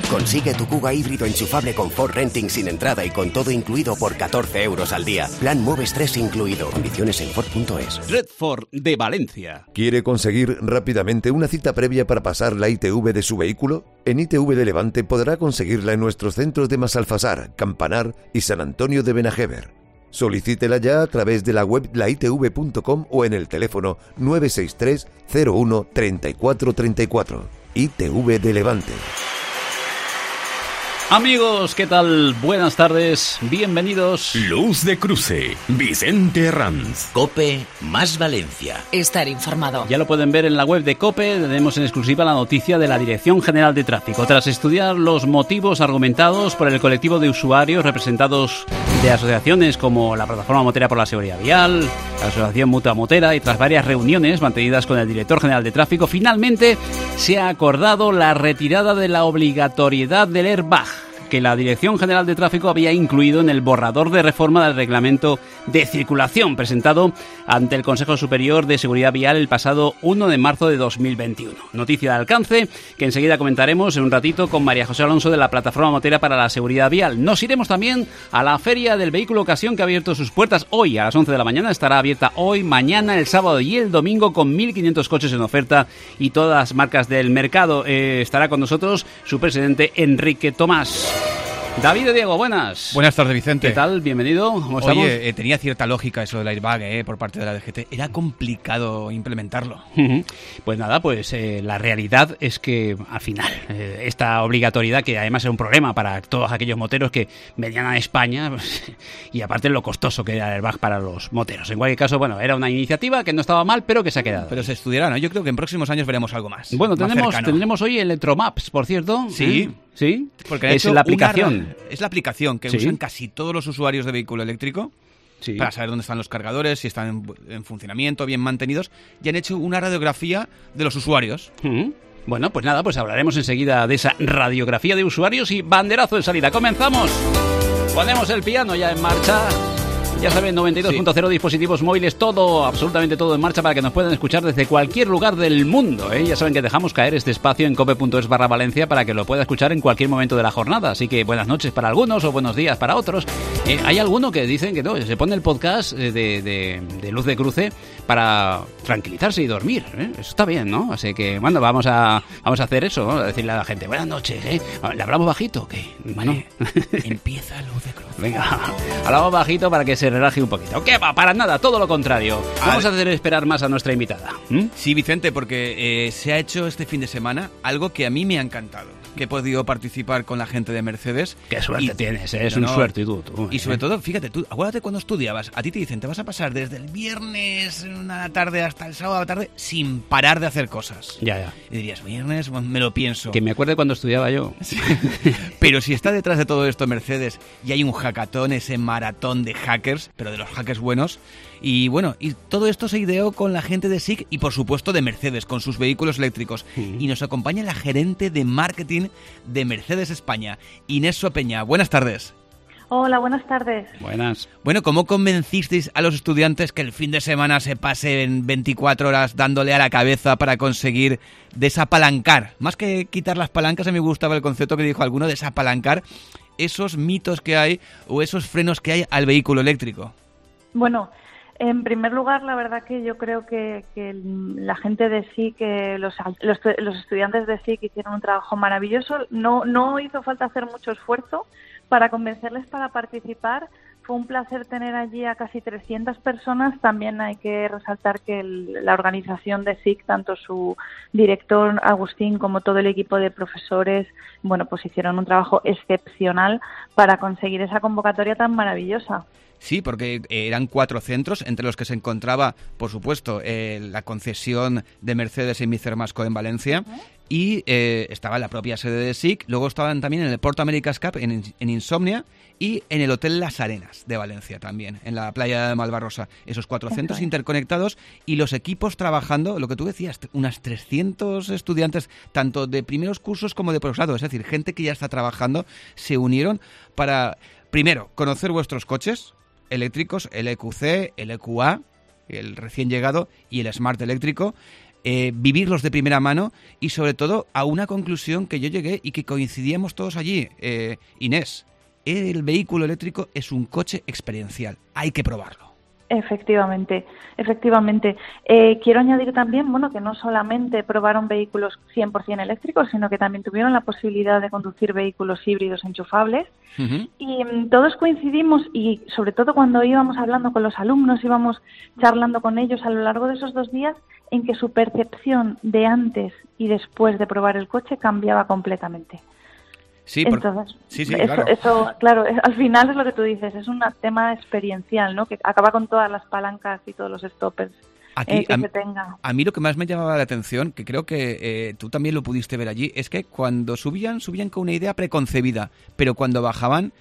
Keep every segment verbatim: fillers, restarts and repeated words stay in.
Consigue tu Kuga híbrido enchufable con Ford Renting sin entrada y con todo incluido por catorce euros al día. Plan Moves tres incluido. Condiciones en Ford punto es. Red Ford de Valencia. ¿Quiere conseguir rápidamente una cita previa para pasar la I T V de su vehículo? En I T V de Levante podrá conseguirla en nuestros centros de Masalfasar, Campanar y San Antonio de Benajever. Solicítela ya a través de la web la i t v punto com o en el teléfono nueve seis tres cero uno treinta y cuatro treinta y cuatro. I T V de Levante. Amigos, ¿qué tal? Buenas tardes, bienvenidos. Luz de Cruce, Vicente Herranz. COPE más Valencia. Estar informado. Ya lo pueden ver en la web de COPE, tenemos en exclusiva la noticia de la Dirección General de Tráfico. Tras estudiar los motivos argumentados por el colectivo de usuarios representados de asociaciones como la Plataforma Motera por la Seguridad Vial, la Asociación Mutua Motera y tras varias reuniones mantenidas con el Director General de Tráfico, finalmente se ha acordado la retirada de la obligatoriedad del airbag que la Dirección General de Tráfico había incluido en el borrador de reforma del Reglamento de Circulación presentado ante el Consejo Superior de Seguridad Vial el pasado uno de marzo de dos mil veintiuno. Noticia de alcance que enseguida comentaremos en un ratito con María José Alonso de la Plataforma Motera para la Seguridad Vial. Nos iremos también a la Feria del Vehículo Ocasión, que ha abierto sus puertas hoy a las once de la mañana. Estará abierta hoy, mañana, el sábado y el domingo con mil quinientos coches en oferta y todas las marcas del mercado. Eh, estará con nosotros su presidente Enrique Tomás. David Diego, buenas. Buenas tardes, Vicente. ¿Qué tal? Bienvenido. ¿Cómo estamos? Oye, eh, tenía cierta lógica eso del airbag eh, por parte de la D G T. Era complicado implementarlo. Pues nada, pues eh, la realidad es que al final eh, esta obligatoriedad, que además era un problema para todos aquellos moteros que venían a España, pues, y aparte lo costoso que era el airbag para los moteros. En cualquier caso, bueno, era una iniciativa que no estaba mal, pero que se ha quedado. Pero se estudiará, ¿no? Yo creo que en próximos años veremos algo más. Bueno, más tendremos, cercano. tendremos hoy Electromaps, por cierto. Sí. ¿Eh? Sí, porque es la aplicación. Una, es la aplicación que ¿Sí? usan casi todos los usuarios de vehículo eléctrico sí. para saber dónde están los cargadores, si están en, en funcionamiento, bien mantenidos, y han hecho una radiografía de los usuarios. ¿Mm? Bueno, pues nada, pues hablaremos enseguida de esa radiografía de usuarios y banderazo de salida. ¡Comenzamos! Ponemos el piano ya en marcha. Ya saben, noventa y dos punto cero sí. dispositivos móviles, todo, absolutamente todo en marcha para que nos puedan escuchar desde cualquier lugar del mundo, ¿eh? Ya saben que dejamos caer este espacio en cope punto es barra Valencia para que lo pueda escuchar en cualquier momento de la jornada. Así que buenas noches para algunos o buenos días para otros. Eh, hay alguno que dicen que no, se pone el podcast de, de, de Luz de Cruce para tranquilizarse y dormir, ¿eh? Eso está bien, ¿no? Así que, bueno, vamos a vamos a hacer eso, ¿no? A decirle a la gente, buenas noches, ¿eh? ¿Le hablamos bajito? ¿Qué? Vale, empieza Luz de Cruce. Venga, hablamos bajito para que se relaje un poquito. ¿Qué va? Para nada, todo lo contrario. Vamos a hacer esperar más a nuestra invitada. ¿Mm? Sí, Vicente, porque eh, se ha hecho este fin de semana algo que a mí me ha encantado. Que he podido participar con la gente de Mercedes. Qué suerte y, tienes, ¿eh? Es no, un suerte y tú, tú. Y ¿eh? sobre todo, fíjate, tú, acuérdate cuando estudiabas, a ti te dicen, te vas a pasar desde el viernes una tarde hasta el sábado a la tarde sin parar de hacer cosas. Ya, ya. Y dirías, viernes, me lo pienso. Que me acuerde cuando estudiaba yo. Sí. Pero si está detrás de todo esto Mercedes y hay un hackathon, ese maratón de hackers, pero de los hackers buenos. Y bueno, y todo esto se ideó con la gente de S I C y por supuesto de Mercedes, con sus vehículos eléctricos. Sí. Y nos acompaña la gerente de marketing de Mercedes España, Inés Sopeña. Buenas tardes. Hola, buenas tardes. Buenas. Bueno, ¿cómo convencisteis a los estudiantes que el fin de semana se pasen veinticuatro horas dándole a la cabeza para conseguir desapalancar? Más que quitar las palancas, a mí me gustaba el concepto que dijo alguno, desapalancar esos mitos que hay o esos frenos que hay al vehículo eléctrico. Bueno, en primer lugar, la verdad que yo creo que, que la gente de S I C, los, los, los estudiantes de S I C hicieron un trabajo maravilloso. No, no hizo falta hacer mucho esfuerzo para convencerles para participar. Fue un placer tener allí a casi trescientas personas. También hay que resaltar que el, la organización de S I C, tanto su director Agustín como todo el equipo de profesores, bueno, pues hicieron un trabajo excepcional para conseguir esa convocatoria tan maravillosa. Sí, porque eran cuatro centros, entre los que se encontraba, por supuesto, eh, la concesión de Mercedes en Mister Masco en Valencia, ¿eh? y eh, estaba la propia sede de S I C, luego estaban también en el Port America's Cup, en, en Insomnia, y en el Hotel Las Arenas de Valencia también, en la playa de Malvarrosa. Esos cuatro centros okay. interconectados y los equipos trabajando, lo que tú decías, unas trescientos estudiantes, tanto de primeros cursos como de posgrado, es decir, gente que ya está trabajando, se unieron para, primero, conocer vuestros coches eléctricos, el E Q C, el E Q A, el recién llegado, y el Smart eléctrico. eh, vivirlos de primera mano y sobre todo a una conclusión que yo llegué y que coincidíamos todos allí. Eh, Inés, el vehículo eléctrico es un coche experiencial, hay que probarlo. Efectivamente, efectivamente. Eh, quiero añadir también, bueno, que no solamente probaron vehículos cien por ciento eléctricos, sino que también tuvieron la posibilidad de conducir vehículos híbridos enchufables. Uh-huh. Y um, todos coincidimos, y sobre todo cuando íbamos hablando con los alumnos, íbamos charlando con ellos a lo largo de esos dos días, en que su percepción de antes y después de probar el coche cambiaba completamente. Sí, por... Entonces, sí, sí, eso, claro. eso, claro, es, al final es lo que tú dices, es un tema experiencial, ¿no? Que acaba con todas las palancas y todos los stoppers Aquí, eh, que a, se tenga. A mí lo que más me llamaba la atención, que creo que eh, tú también lo pudiste ver allí, es que cuando subían, subían con una idea preconcebida, pero cuando bajaban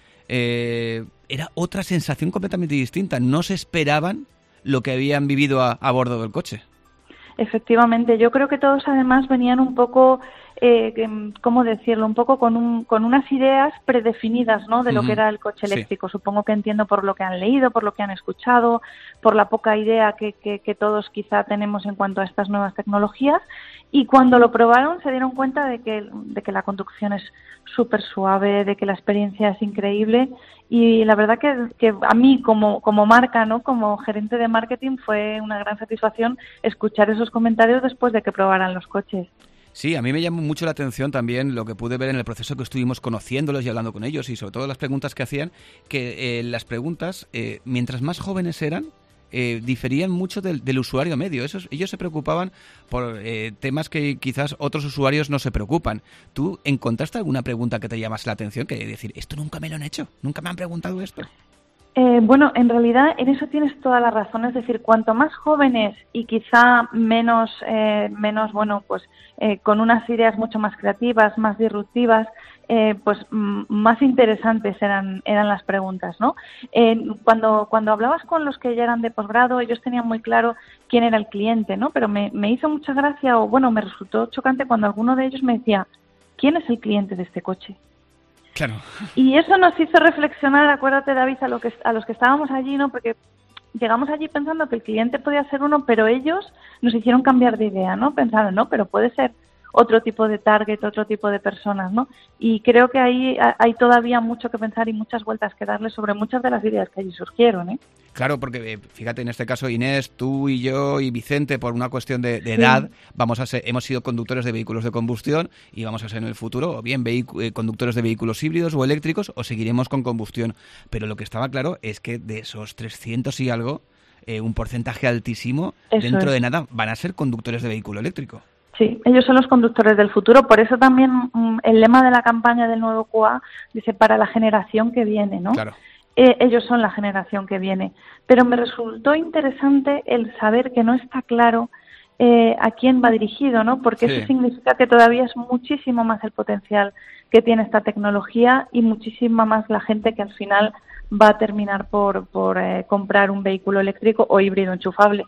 eh, era otra sensación completamente distinta. No se esperaban lo que habían vivido a, a bordo del coche. Efectivamente, yo creo que todos además venían un poco, eh, ¿cómo decirlo? Un poco con, un, con unas ideas predefinidas, ¿no? De lo uh-huh. que era el coche eléctrico. Sí. Supongo que entiendo por lo que han leído, por lo que han escuchado, por la poca idea que, que, que todos quizá tenemos en cuanto a estas nuevas tecnologías. Y cuando lo probaron se dieron cuenta de que, de que la conducción es súper suave, de que la experiencia es increíble. Y la verdad que, que a mí como, como marca, ¿no? Como gerente de marketing, fue una gran satisfacción escuchar esos comentarios después de que probaran los coches. Sí, a mí me llamó mucho la atención también lo que pude ver en el proceso que estuvimos conociéndolos y hablando con ellos, y sobre todo las preguntas que hacían, que eh, las preguntas, eh, mientras más jóvenes eran, Eh, diferían mucho del, del usuario medio. Esos, ellos se preocupaban por eh, temas que quizás otros usuarios no se preocupan. ¿Tú encontraste alguna pregunta que te llamase la atención? Que decir, esto nunca me lo han hecho, nunca me han preguntado esto. Eh, bueno, en realidad en eso tienes toda la razón. Es decir, cuanto más jóvenes y quizá menos, eh, menos bueno, pues eh, con unas ideas mucho más creativas, más disruptivas, Eh, pues m- más interesantes eran eran las preguntas, ¿no? Eh, cuando cuando hablabas con los que ya eran de posgrado, ellos tenían muy claro quién era el cliente, ¿no? Pero me, me hizo mucha gracia, o bueno, me resultó chocante cuando alguno de ellos me decía, ¿quién es el cliente de este coche? Claro. Y eso nos hizo reflexionar, acuérdate, David, a, lo que, a los que estábamos allí, ¿no? Porque llegamos allí pensando que el cliente podía ser uno, pero ellos nos hicieron cambiar de idea, ¿no? Pensaron, no, pero puede ser otro tipo de target, otro tipo de personas, ¿no? Y creo que ahí hay todavía mucho que pensar y muchas vueltas que darle sobre muchas de las ideas que allí surgieron, ¿eh? Claro, porque fíjate, en este caso, Inés, tú y yo y Vicente, por una cuestión de, de edad, sí. vamos a ser, hemos sido conductores de vehículos de combustión y vamos a ser en el futuro o bien vehicu- eh, conductores de vehículos híbridos o eléctricos, o seguiremos con combustión. Pero lo que estaba claro es que de esos trescientos y algo, eh, un porcentaje altísimo, Eso dentro es. de nada, van a ser conductores de vehículo eléctrico. Sí, ellos son los conductores del futuro. Por eso también mm, el lema de la campaña del nuevo Q A dice para la generación que viene, ¿no? Claro. Eh, ellos son la generación que viene. Pero me resultó interesante el saber que no está claro eh, a quién va dirigido, ¿no? Porque sí. eso significa que todavía es muchísimo más el potencial que tiene esta tecnología y muchísima más la gente que al final va a terminar por, por eh, comprar un vehículo eléctrico o híbrido enchufable.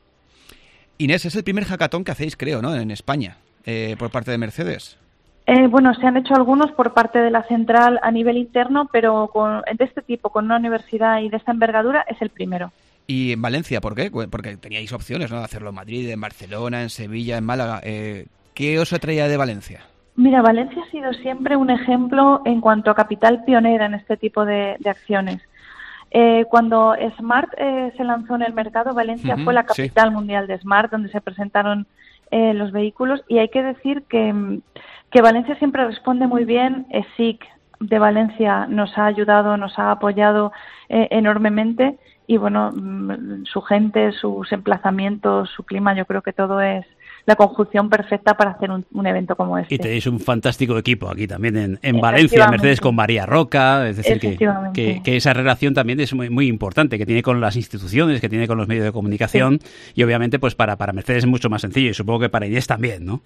Inés, es el primer hackathon que hacéis, creo, ¿no? En España, eh, por parte de Mercedes. Eh, bueno, se han hecho algunos por parte de la central a nivel interno, pero con, de este tipo, con una universidad y de esta envergadura, es el primero. ¿Y en Valencia, por qué? Porque teníais opciones, ¿no? De hacerlo en Madrid, en Barcelona, en Sevilla, en Málaga. Eh, ¿Qué os atraía de Valencia? Mira, Valencia ha sido siempre un ejemplo en cuanto a capital pionera en este tipo de, de acciones. Eh, cuando Smart eh, se lanzó en el mercado, Valencia uh-huh, fue la capital sí. mundial de Smart, donde se presentaron eh, los vehículos, y hay que decir que, que Valencia siempre responde muy bien. E S I C de Valencia nos ha ayudado, nos ha apoyado eh, enormemente, y bueno, su gente, sus emplazamientos, su clima, yo creo que todo es la conjunción perfecta para hacer un, un evento como este. Y tenéis un fantástico equipo aquí también en, en Valencia, Mercedes, con María Roca, es decir, que, que, que esa relación también es muy, muy importante, que tiene con las instituciones, que tiene con los medios de comunicación, sí. y obviamente pues para, para Mercedes es mucho más sencillo, y supongo que para Inés también, ¿no?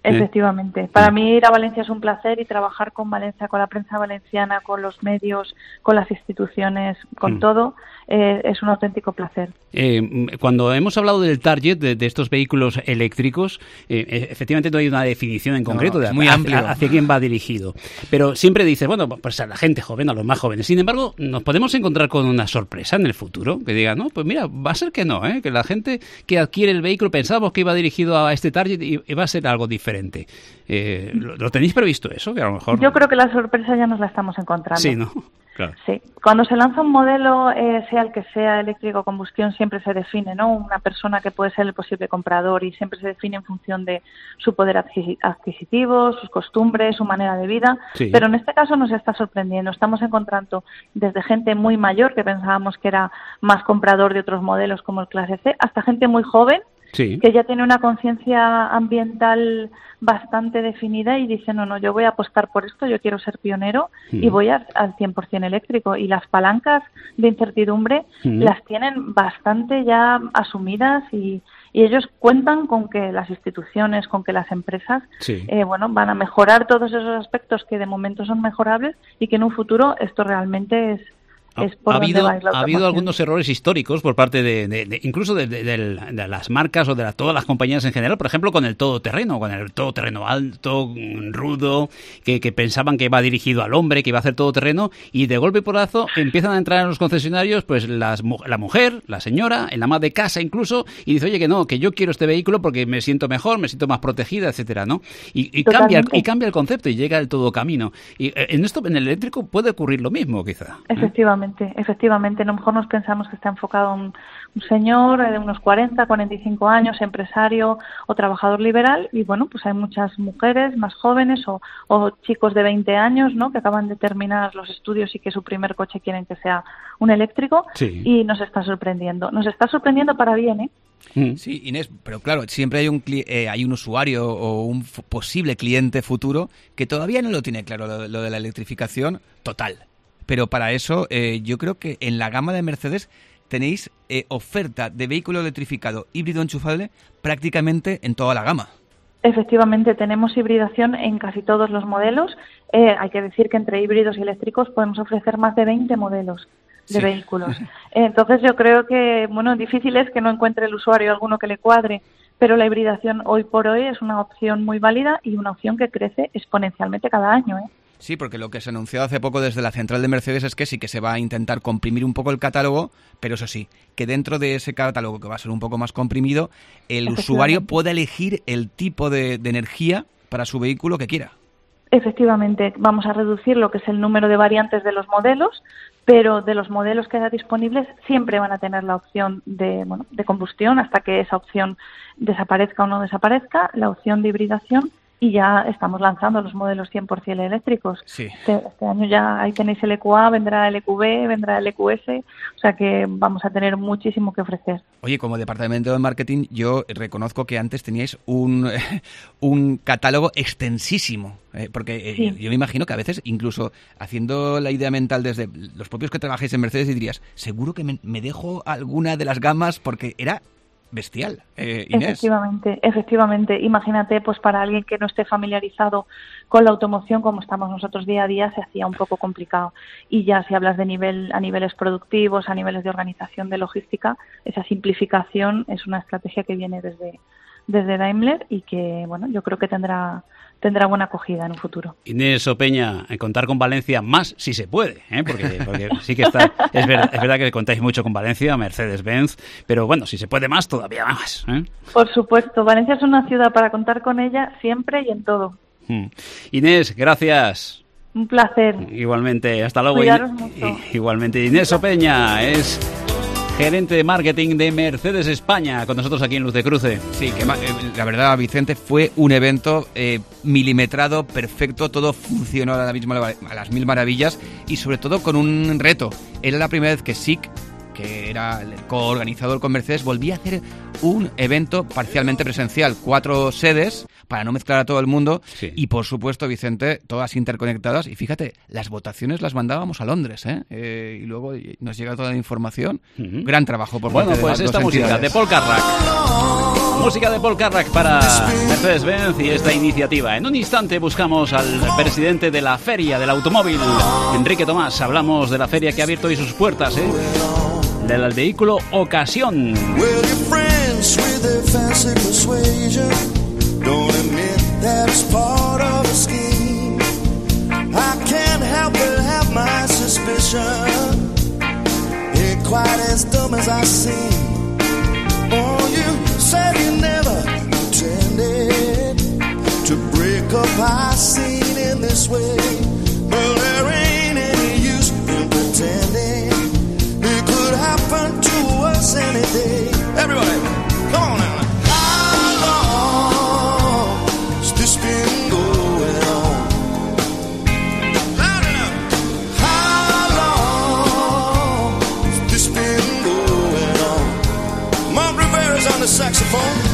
Efectivamente. Para mí ir a Valencia es un placer y trabajar con Valencia, con la prensa valenciana, con los medios, con las instituciones, con mm. todo, eh, es un auténtico placer. Eh, cuando hemos hablado del target de, de estos vehículos eléctricos, eh, efectivamente no hay una definición en concreto no, de muy a, amplio. A, hacia quién va dirigido. Pero siempre dices, bueno, pues a la gente joven, a los más jóvenes. Sin embargo, nos podemos encontrar con una sorpresa en el futuro, que diga, no, pues mira, va a ser que no, ¿eh? Que la gente que adquiere el vehículo pensábamos que iba dirigido a este target y, y va a ser algo diferente. Eh, ¿lo, ¿Lo tenéis previsto eso? Que a lo mejor... Yo creo que la sorpresa ya nos la estamos encontrando. Sí, ¿no? Claro. Sí. Cuando se lanza un modelo, eh, sea el que sea eléctrico o combustión, siempre se define, ¿no? Una persona que puede ser el posible comprador y siempre se define en función de su poder adquisitivo, sus costumbres, su manera de vida. Sí. Pero en este caso nos está sorprendiendo. Estamos encontrando desde gente muy mayor, que pensábamos que era más comprador de otros modelos como el Clase C, hasta gente muy joven, sí, que ya tiene una conciencia ambiental bastante definida y dice, no, no, yo voy a apostar por esto, yo quiero ser pionero mm. y voy a, al cien por ciento eléctrico. Y las palancas de incertidumbre mm. las tienen bastante ya asumidas y, y ellos cuentan con que las instituciones, con que las empresas, sí. eh, bueno, van a mejorar todos esos aspectos que de momento son mejorables y que en un futuro esto realmente es... Ha, ha, habido, ha habido algunos errores históricos por parte de, de, de incluso de, de, de, de las marcas o de la, todas las compañías en general, por ejemplo con el todoterreno, con el todoterreno alto, rudo, que, que pensaban que iba dirigido al hombre, que iba a hacer todoterreno, y de golpe y porrazo empiezan a entrar en los concesionarios pues las, la mujer, la señora, el ama de casa incluso, y dice, oye, que no, que yo quiero este vehículo porque me siento mejor, me siento más protegida, etcétera, ¿no? Y, y cambia y cambia el concepto y llega el todo camino. Y en esto, en el eléctrico puede ocurrir lo mismo, quizá. Efectivamente. Efectivamente, a lo mejor nos pensamos que está enfocado un, un señor de unos cuarenta, cuarenta y cinco años, empresario o trabajador liberal, y bueno, pues hay muchas mujeres más jóvenes o, o chicos de veinte años, ¿no?, que acaban de terminar los estudios y que su primer coche quieren que sea un eléctrico, sí. y nos está sorprendiendo. Nos está sorprendiendo para bien, ¿eh? Sí, Inés, pero claro, siempre hay un eh, hay un usuario o un f- posible cliente futuro que todavía no lo tiene claro lo, lo de la electrificación total. Pero para eso eh, yo creo que en la gama de Mercedes tenéis eh, oferta de vehículo electrificado híbrido enchufable prácticamente en toda la gama. Efectivamente, tenemos hibridación en casi todos los modelos. Eh, hay que decir que entre híbridos y eléctricos podemos ofrecer más de veinte modelos de sí. vehículos. Entonces yo creo que, bueno, difícil es que no encuentre el usuario alguno que le cuadre, pero la hibridación hoy por hoy es una opción muy válida y una opción que crece exponencialmente cada año, ¿eh? Sí, porque lo que se anunció hace poco desde la central de Mercedes es que sí que se va a intentar comprimir un poco el catálogo, pero eso sí, que dentro de ese catálogo, que va a ser un poco más comprimido, el usuario pueda elegir el tipo de, de energía para su vehículo que quiera. Efectivamente, vamos a reducir lo que es el número de variantes de los modelos, pero de los modelos que haya disponibles siempre van a tener la opción de, bueno, de combustión hasta que esa opción desaparezca o no desaparezca, la opción de hibridación, y ya estamos lanzando los modelos cien por ciento eléctricos. Sí. Este, este año ya ahí tenéis el E Q A, vendrá el E Q B, vendrá el E Q S, o sea que vamos a tener muchísimo que ofrecer. Oye, como departamento de marketing, yo reconozco que antes teníais un, un catálogo extensísimo, eh, porque eh, sí. yo me imagino que a veces, incluso haciendo la idea mental desde los propios que trabajáis en Mercedes, dirías, seguro que me, me dejo alguna de las gamas porque era... bestial, eh, Inés. Efectivamente, efectivamente. Imagínate, pues para alguien que no esté familiarizado con la automoción como estamos nosotros día a día, se hacía un poco complicado. Y ya si hablas de nivel a niveles productivos, a niveles de organización, de logística, esa simplificación es una estrategia que viene desde, desde Daimler y que, bueno, yo creo que tendrá tendrá buena acogida en un futuro. Inés Opeña, contar con Valencia más si se puede, ¿eh? porque, porque sí que está, es verdad, es verdad que contáis mucho con Valencia, Mercedes-Benz, pero bueno, si se puede más, todavía más, ¿eh? Por supuesto, Valencia es una ciudad para contar con ella siempre y en todo. Hmm. Inés, gracias. Un placer. Igualmente, hasta luego. Cuidaros mucho. Igualmente, Inés Opeña es gerente de marketing de Mercedes España, con nosotros aquí en Luz de Cruce. Sí, que la verdad, Vicente, fue un evento eh, milimetrado, perfecto, todo funcionó a, la misma, a las mil maravillas y sobre todo con un reto. Era la primera vez que S I C que era el coorganizador con Mercedes, volvía a hacer un evento parcialmente presencial, cuatro sedes para no mezclar a todo el mundo, sí. Y por supuesto, Vicente, todas interconectadas, y fíjate, las votaciones las mandábamos a Londres, ¿eh? Eh, y luego nos llega toda la información. Uh-huh. Gran trabajo por bueno, parte pues de las esta dos música entidades. de Paul Carrack. Música de Paul Carrack para Mercedes-Benz y esta iniciativa. En un instante buscamos al presidente de la Feria del Automóvil, Enrique Tomás. Hablamos de la feria que ha abierto hoy sus puertas, ¿eh? Del vehículo Ocasión. Oh, you said you never intended to break up our scene in this way. Well, there ain't any use in pretending it could happen to us any day. Everybody, come on now. How long has this been going on? Loud enough. How long has this been going on? Mark Rivera's on the saxophone.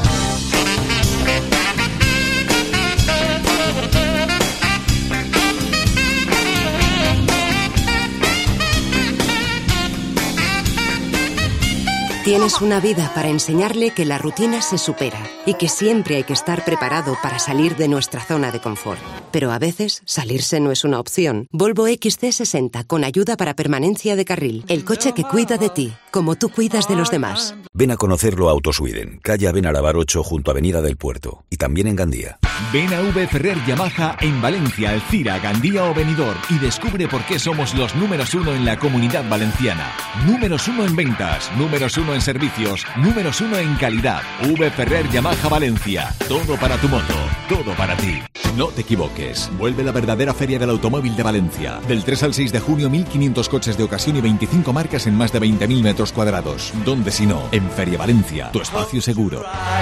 Tienes una vida para enseñarle que la rutina se supera y que siempre hay que estar preparado para salir de nuestra zona de confort. Pero a veces salirse no es una opción. Volvo X C sesenta con ayuda para permanencia de carril. El coche que cuida de ti, como tú cuidas de los demás. Ven a conocerlo a Autosweden, calle Benarabar ocho junto a Avenida del Puerto. Y también en Gandía. Ven a V Ferrer Yamaha en Valencia, Alcira, Gandía o Benidorm y descubre por qué somos los números uno en la Comunidad Valenciana. Números uno en ventas, números uno en servicios, números uno en calidad. V Ferrer Yamaha Valencia. Todo para tu moto, todo para ti. No te equivoques. Vuelve la verdadera Feria del Automóvil de Valencia. Del tres al seis de junio, mil quinientos coches de ocasión y veinticinco marcas en más de veinte mil metros cuadrados. ¿Dónde si no? En Feria Valencia, tu espacio seguro.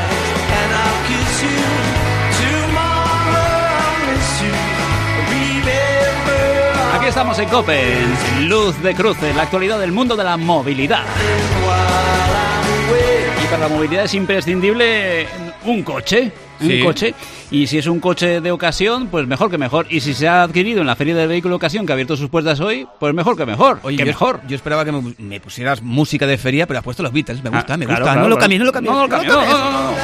Aquí estamos en COPE, en Luz de Cruce, la actualidad del mundo de la movilidad. Y para la movilidad es imprescindible un coche, un sí. coche. Y si es un coche de ocasión, pues mejor que mejor. Y si se ha adquirido en la Feria del Vehículo Ocasión, que ha abierto sus puertas hoy, pues mejor que mejor. Oye, que yo, mejor. Yo esperaba que me, me pusieras música de feria, pero has puesto los Beatles. Me gusta, ah, me claro, gusta. Claro, no, claro. lo cambies, no lo cambies, no lo cambies. No, no, no, no, no.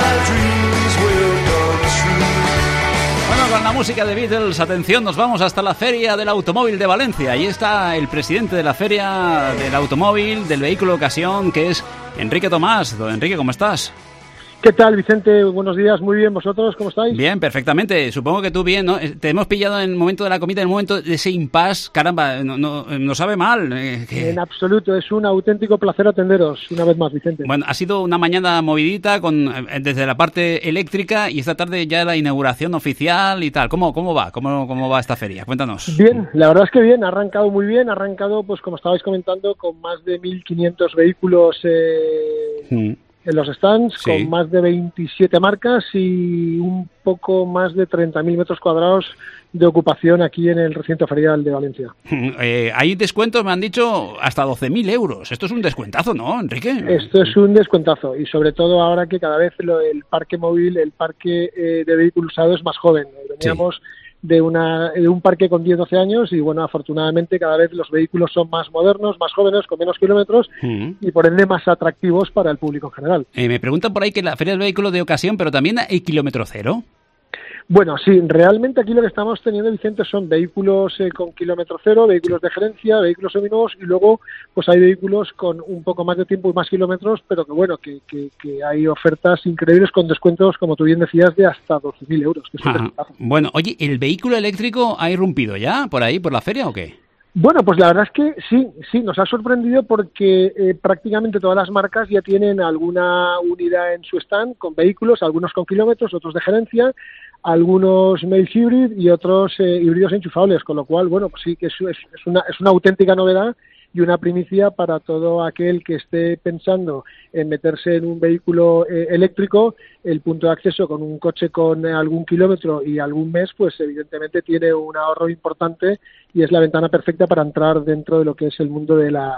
Bueno, con la música de Beatles, atención, nos vamos hasta la Feria del Automóvil de Valencia. Ahí está el presidente de la Feria del Automóvil, del Vehículo Ocasión, que es Enrique Tomás. Don Enrique, ¿cómo estás? ¿Qué tal, Vicente? Buenos días, muy bien. ¿Vosotros cómo estáis? Bien, perfectamente. Supongo que tú bien, ¿no? Te hemos pillado en el momento de la comida, en el momento de ese impasse. Caramba, no, no, no sabe mal. Eh, que... En absoluto, es un auténtico placer atenderos una vez más, Vicente. Bueno, ha sido una mañana movidita con desde la parte eléctrica y esta tarde ya la inauguración oficial y tal. ¿Cómo, cómo va? ¿Cómo, cómo va esta feria? Cuéntanos. Bien, la verdad es que bien. Ha arrancado muy bien. Ha arrancado, pues como estabais comentando, con más de mil quinientos vehículos... Eh... Hmm. en los stands, sí. Con más de veintisiete marcas y un poco más de treinta mil metros cuadrados de ocupación aquí en el recinto ferial de Valencia. Eh, hay descuentos, me han dicho, hasta doce mil euros. Esto es un descuentazo, ¿no, Enrique? Esto es un descuentazo y sobre todo ahora que cada vez lo, el parque móvil, el parque eh, de vehículos usados es más joven. Veníamos... Sí. De, una, de un parque con diez doce años y bueno, afortunadamente cada vez los vehículos son más modernos, más jóvenes, con menos kilómetros uh-huh. y por ende más atractivos para el público en general. Eh, me preguntan por ahí que la Feria del Vehículo de Ocasión, pero también hay kilómetro cero. Bueno, sí, realmente aquí lo que estamos teniendo, Vicente, son vehículos eh, con kilómetro cero, vehículos de gerencia, vehículos seminuevos y luego pues hay vehículos con un poco más de tiempo y más kilómetros, pero que bueno, que, que, que hay ofertas increíbles con descuentos, como tú bien decías, de hasta doce mil euros. Que es un bueno, oye, ¿el vehículo eléctrico ha irrumpido ya por ahí, por la feria o qué? Bueno, pues la verdad es que sí, sí, nos ha sorprendido porque eh, prácticamente todas las marcas ya tienen alguna unidad en su stand con vehículos, algunos con kilómetros, otros de gerencia, algunos Mail Hybrid y otros eh, híbridos enchufables, con lo cual, bueno, pues sí que es, es, es, una, es una auténtica novedad y una primicia para todo aquel que esté pensando en meterse en un vehículo eh, eléctrico. El punto de acceso con un coche con eh, algún kilómetro y algún mes, pues evidentemente tiene un ahorro importante y es la ventana perfecta para entrar dentro de lo que es el mundo de la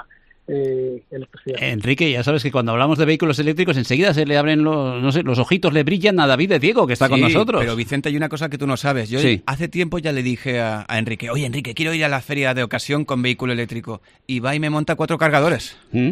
eh, electricidad. Enrique, ya sabes que cuando hablamos de vehículos eléctricos enseguida se le abren los, no sé, los ojitos, le brillan a David de Diego, que está sí, con nosotros. Pero Vicente, hay una cosa que tú no sabes. Yo sí. hace tiempo ya le dije a, a Enrique, oye Enrique, quiero ir a la feria de ocasión con vehículo eléctrico. Y va y me monta cuatro cargadores. ¿Mm?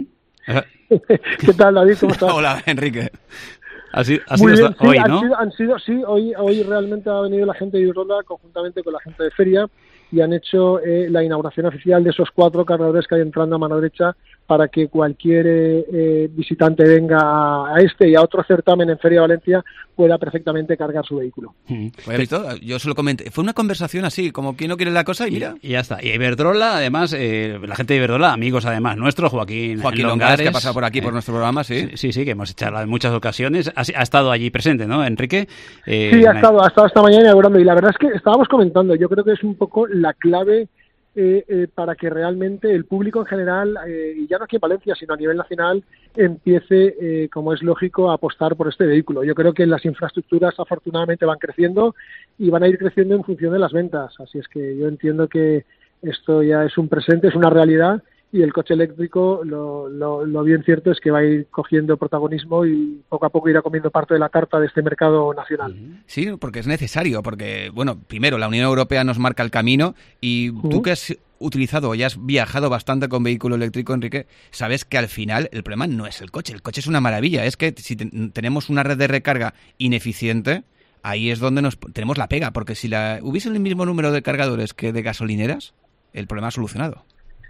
¿Qué tal, David? ¿Cómo estás? Hola, Enrique. Así, así Muy bien, sí, hoy, han ¿no? Sido, han sido, sí, hoy, hoy realmente ha venido la gente de Iberdrola conjuntamente con la gente de Feria y han hecho eh, la inauguración oficial de esos cuatro cargadores que hay entrando a mano derecha para que cualquier eh, visitante venga a, a este y a otro certamen en Feria Valencia pueda perfectamente cargar su vehículo. Mm. Pues, visto, yo se lo comenté. Fue una conversación así, como quien no quiere la cosa y mira. Y, y ya está. Y Iberdrola, además, eh, la gente de Iberdrola, amigos además nuestros, Joaquín, Joaquín Longares, Longares, que ha pasado por aquí, eh, por nuestro programa, sí. Sí, sí, que hemos charlado en muchas ocasiones. Ha, ha estado allí presente, ¿no, Enrique? Eh, sí, ha estado, ha estado esta mañana inaugurando y la verdad es que estábamos comentando, yo creo que es un poco la clave Eh, eh, para que realmente el público en general, eh, y ya no aquí en Valencia, sino a nivel nacional, empiece, eh, como es lógico, a apostar por este vehículo. Yo creo que las infraestructuras afortunadamente van creciendo y van a ir creciendo en función de las ventas. Así es que yo entiendo que esto ya es un presente, es una realidad, y el coche eléctrico, lo, lo, lo bien cierto es que va a ir cogiendo protagonismo y poco a poco irá comiendo parte de la tarta de este mercado nacional. Sí, porque es necesario, porque, bueno, primero, la Unión Europea nos marca el camino y uh-huh. tú que has utilizado o ya has viajado bastante con vehículo eléctrico, Enrique, sabes que al final el problema no es el coche, el coche es una maravilla, es que si te, tenemos una red de recarga ineficiente, ahí es donde nos tenemos la pega, porque si la, hubiese el mismo número de cargadores que de gasolineras, el problema es solucionado.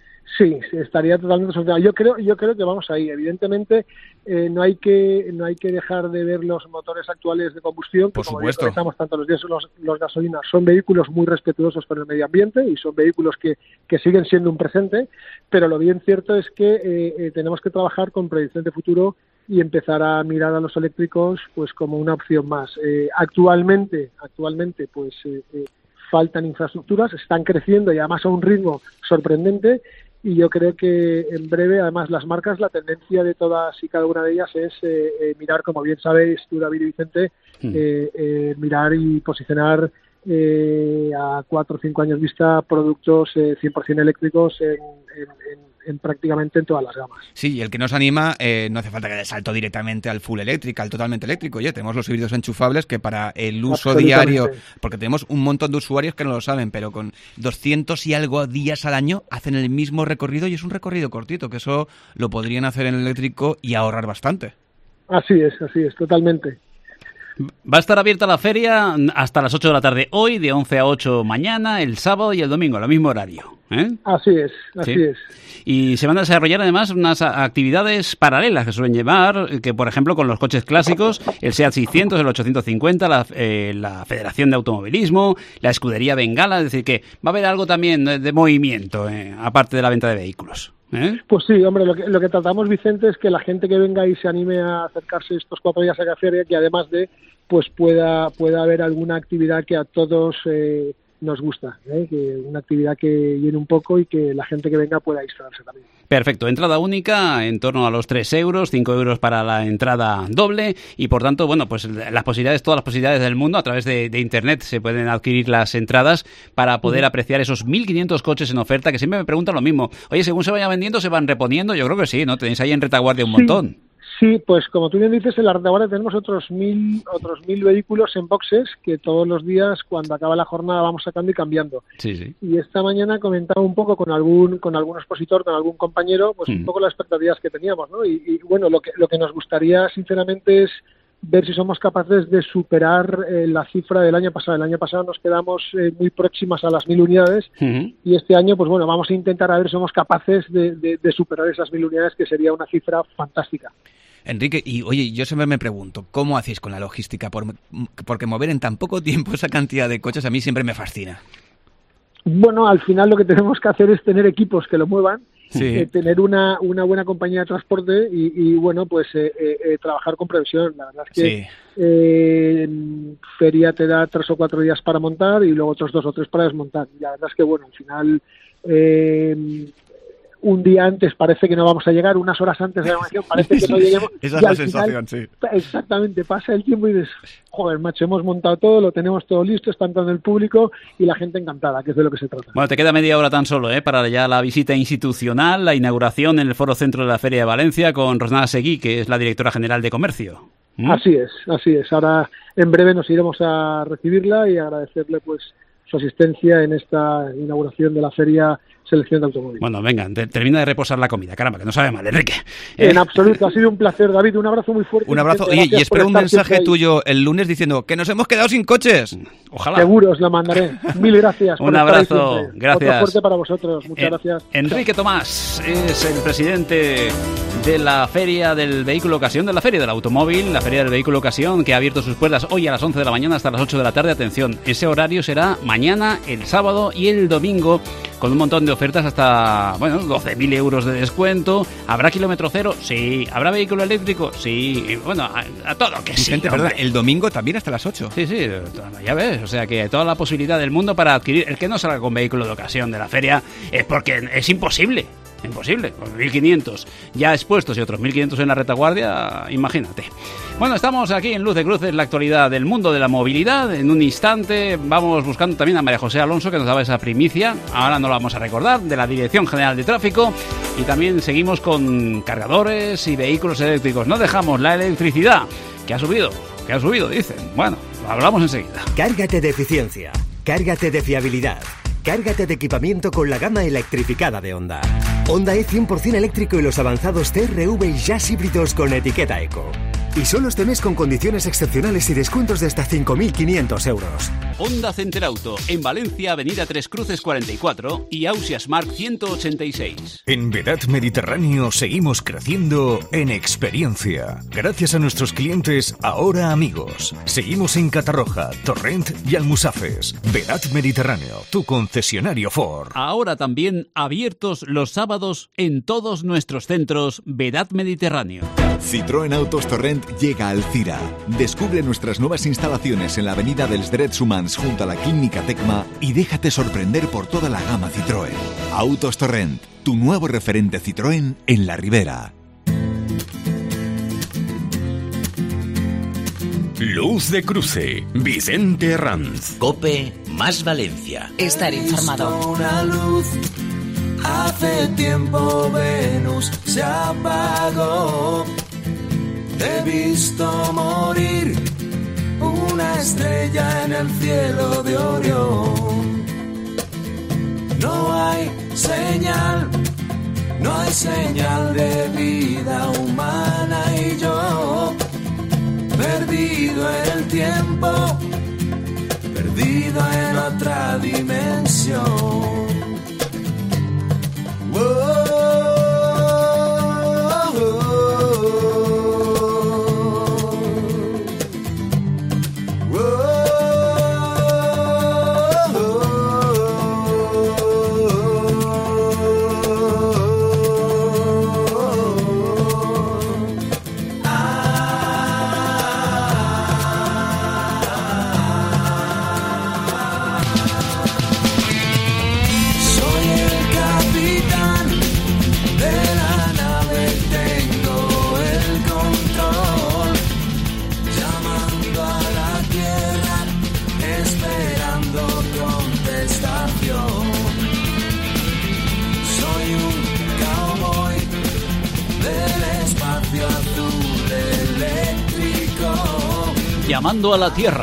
Sí, estaría totalmente solucionado. Yo creo, yo creo que vamos ahí. Evidentemente, eh, no hay que no hay que dejar de ver los motores actuales de combustión, que por como supuesto. Estamos tanto los diésel los, los gasolinas, son vehículos muy respetuosos con el medio ambiente y son vehículos que, que siguen siendo un presente, pero lo bien cierto es que eh, eh, tenemos que trabajar con proyección de futuro y empezar a mirar a los eléctricos pues como una opción más. Eh, actualmente, actualmente, pues eh, eh, faltan infraestructuras, están creciendo y además a un ritmo sorprendente. Y yo creo que en breve, además, las marcas, la tendencia de todas y cada una de ellas es eh, eh, mirar, como bien sabéis tú, David y Vicente, mm. eh, eh, mirar y posicionar eh, a cuatro o cinco años vista productos eh, cien por ciento eléctricos en, en, en, en prácticamente en todas las gamas. Sí, y el que nos anima, eh, no hace falta que dé salto directamente al full eléctrico, al totalmente eléctrico. Oye, tenemos los híbridos enchufables que para el uso diario, porque tenemos un montón de usuarios que no lo saben, pero con doscientos y algo días al año hacen el mismo recorrido y es un recorrido cortito, que eso lo podrían hacer en eléctrico y ahorrar bastante. Así es, así es, totalmente. Va a estar abierta la feria hasta las ocho de la tarde hoy, de once a ocho mañana, el sábado y el domingo, al mismo horario. ¿eh? Así es, así sí. es. Y se van a desarrollar además unas actividades paralelas que suelen llevar, que por ejemplo con los coches clásicos, el SEAT seiscientos, el ochocientos cincuenta, la, eh, la Federación de Automovilismo, la Escudería Bengala, es decir que va a haber algo también de, de movimiento, eh, aparte de la venta de vehículos. ¿Eh? Pues sí, hombre, lo que, lo que tratamos, Vicente, es que la gente que venga y se anime a acercarse estos cuatro días a la feria, que además de, pues pueda pueda haber alguna actividad que a todos eh, nos gusta, ¿eh? Que una actividad que llene un poco y que la gente que venga pueda distraerse también. Perfecto, entrada única en torno a los tres euros, cinco euros para la entrada doble y por tanto, bueno, pues las posibilidades, todas las posibilidades del mundo a través de, de internet se pueden adquirir las entradas para poder uh-huh. apreciar esos mil quinientos coches en oferta que siempre me preguntan lo mismo. Oye, según se vaya vendiendo, ¿se van reponiendo? Yo creo que sí, ¿no? Tenéis ahí en retaguardia un sí. montón. Sí, pues como tú bien dices, en la retaguardia tenemos otros mil otros mil vehículos en boxes que todos los días, cuando acaba la jornada, vamos sacando y cambiando. Sí, sí. Y esta mañana comentaba un poco con algún con algún expositor, con algún compañero, pues mm. un poco las expectativas que teníamos, ¿no? Y, y bueno, lo que lo que nos gustaría, sinceramente, es ver si somos capaces de superar eh, la cifra del año pasado. El año pasado nos quedamos eh, muy próximas a las mil unidades uh-huh. y este año, pues bueno, vamos a intentar a ver si somos capaces de, de, de superar esas mil unidades, que sería una cifra fantástica. Enrique, y oye, yo siempre me pregunto, ¿cómo hacéis con la logística? Por, porque mover en tan poco tiempo esa cantidad de coches a mí siempre me fascina. Bueno, al final lo que tenemos que hacer es tener equipos que lo muevan, sí. eh, tener una, una buena compañía de transporte y, y bueno, pues eh, eh, trabajar con previsión. La verdad es que sí. eh, Feria te da tres o cuatro días para montar y luego otros dos o tres para desmontar. Y la verdad es que, bueno, al final... Eh, un día antes parece que no vamos a llegar, unas horas antes de la inauguración parece que no lleguemos. Esa y es la al sensación, final, sí. Exactamente, pasa el tiempo y dices, joder, macho, hemos montado todo, lo tenemos todo listo, está entrando el público y la gente encantada, que es de lo que se trata. Bueno, te queda media hora tan solo, ¿eh? Para ya la visita institucional, la inauguración en el Foro Centro de la Feria de Valencia con Rosana Seguí, que es la directora general de Comercio. ¿Mm? Así es, así es. Ahora en breve nos iremos a recibirla y agradecerle pues su asistencia en esta inauguración de la Feria Selección de Automóviles. Bueno, venga, te, termina de reposar la comida, caramba, que no sabe mal, Enrique. En eh. absoluto, ha sido un placer, David, un abrazo muy fuerte. Un abrazo, y, y espero un mensaje tuyo el lunes diciendo que nos hemos quedado sin coches. Ojalá. Seguro, os la mandaré. Mil gracias. Un abrazo, gracias. Otro fuerte para vosotros, muchas en, gracias. Enrique Tomás es el presidente de la Feria del Vehículo Ocasión, de la Feria del Automóvil, la Feria del Vehículo Ocasión, que ha abierto sus puertas hoy a las once de la mañana hasta las ocho de la tarde. Atención, ese horario será mañana, el sábado y el domingo, con un montón de ofertas hasta, bueno, doce mil euros de descuento. ¿Habrá kilómetro cero? Sí. ¿Habrá vehículo eléctrico? Sí. Y bueno, a, a todo que sí. Gente, ¿verdad? El domingo también hasta las ocho. Sí, sí, ya ves. O sea que toda la posibilidad del mundo para adquirir. El que no salga con vehículo de ocasión de la feria es porque es imposible. Imposible, con mil quinientos ya expuestos y otros mil quinientos en la retaguardia, imagínate. Bueno, estamos aquí en Luz de Cruces, la actualidad del mundo de la movilidad. En un instante vamos buscando también a María José Alonso, que nos daba esa primicia, ahora no la vamos a recordar, de la Dirección General de Tráfico. Y también seguimos con cargadores y vehículos eléctricos. No dejamos la electricidad, que ha subido, que ha subido, dicen. Bueno, lo hablamos enseguida. Cárgate de eficiencia, cárgate de fiabilidad. Cárgate de equipamiento con la gama electrificada de Honda. Honda E cien por ciento eléctrico y los avanzados T R V y Jazz híbridos con etiqueta Eco. Y solo este mes con condiciones excepcionales y descuentos de hasta cinco mil quinientos euros. Honda Center Auto, en Valencia, Avenida Tres Cruces cuarenta y cuatro y Ausias Mark ciento ochenta y seis. En Vedat Mediterráneo seguimos creciendo en experiencia. Gracias a nuestros clientes, ahora amigos. Seguimos en Catarroja, Torrent y Almusafes. Vedat Mediterráneo, tu concesionario Ford. Ahora también abiertos los sábados en todos nuestros centros Vedat Mediterráneo. Citroën Autos Torrent llega a Alcira. Descubre nuestras nuevas instalaciones en la avenida dels Drets Humans junto a la Clínica Tecma y déjate sorprender por toda la gama Citroën. Autos Torrent, tu nuevo referente Citroën en la Ribera. Luz de Cruce, Vicente Ranz. COPE más Valencia. Estar informado. Una luz. Hace tiempo Venus se apagó. He visto morir una estrella en el cielo de Orión. No hay señal, no hay señal de vida humana y yo, perdido en el tiempo, perdido en otra dimensión. Whoa. Llamando a la Tierra.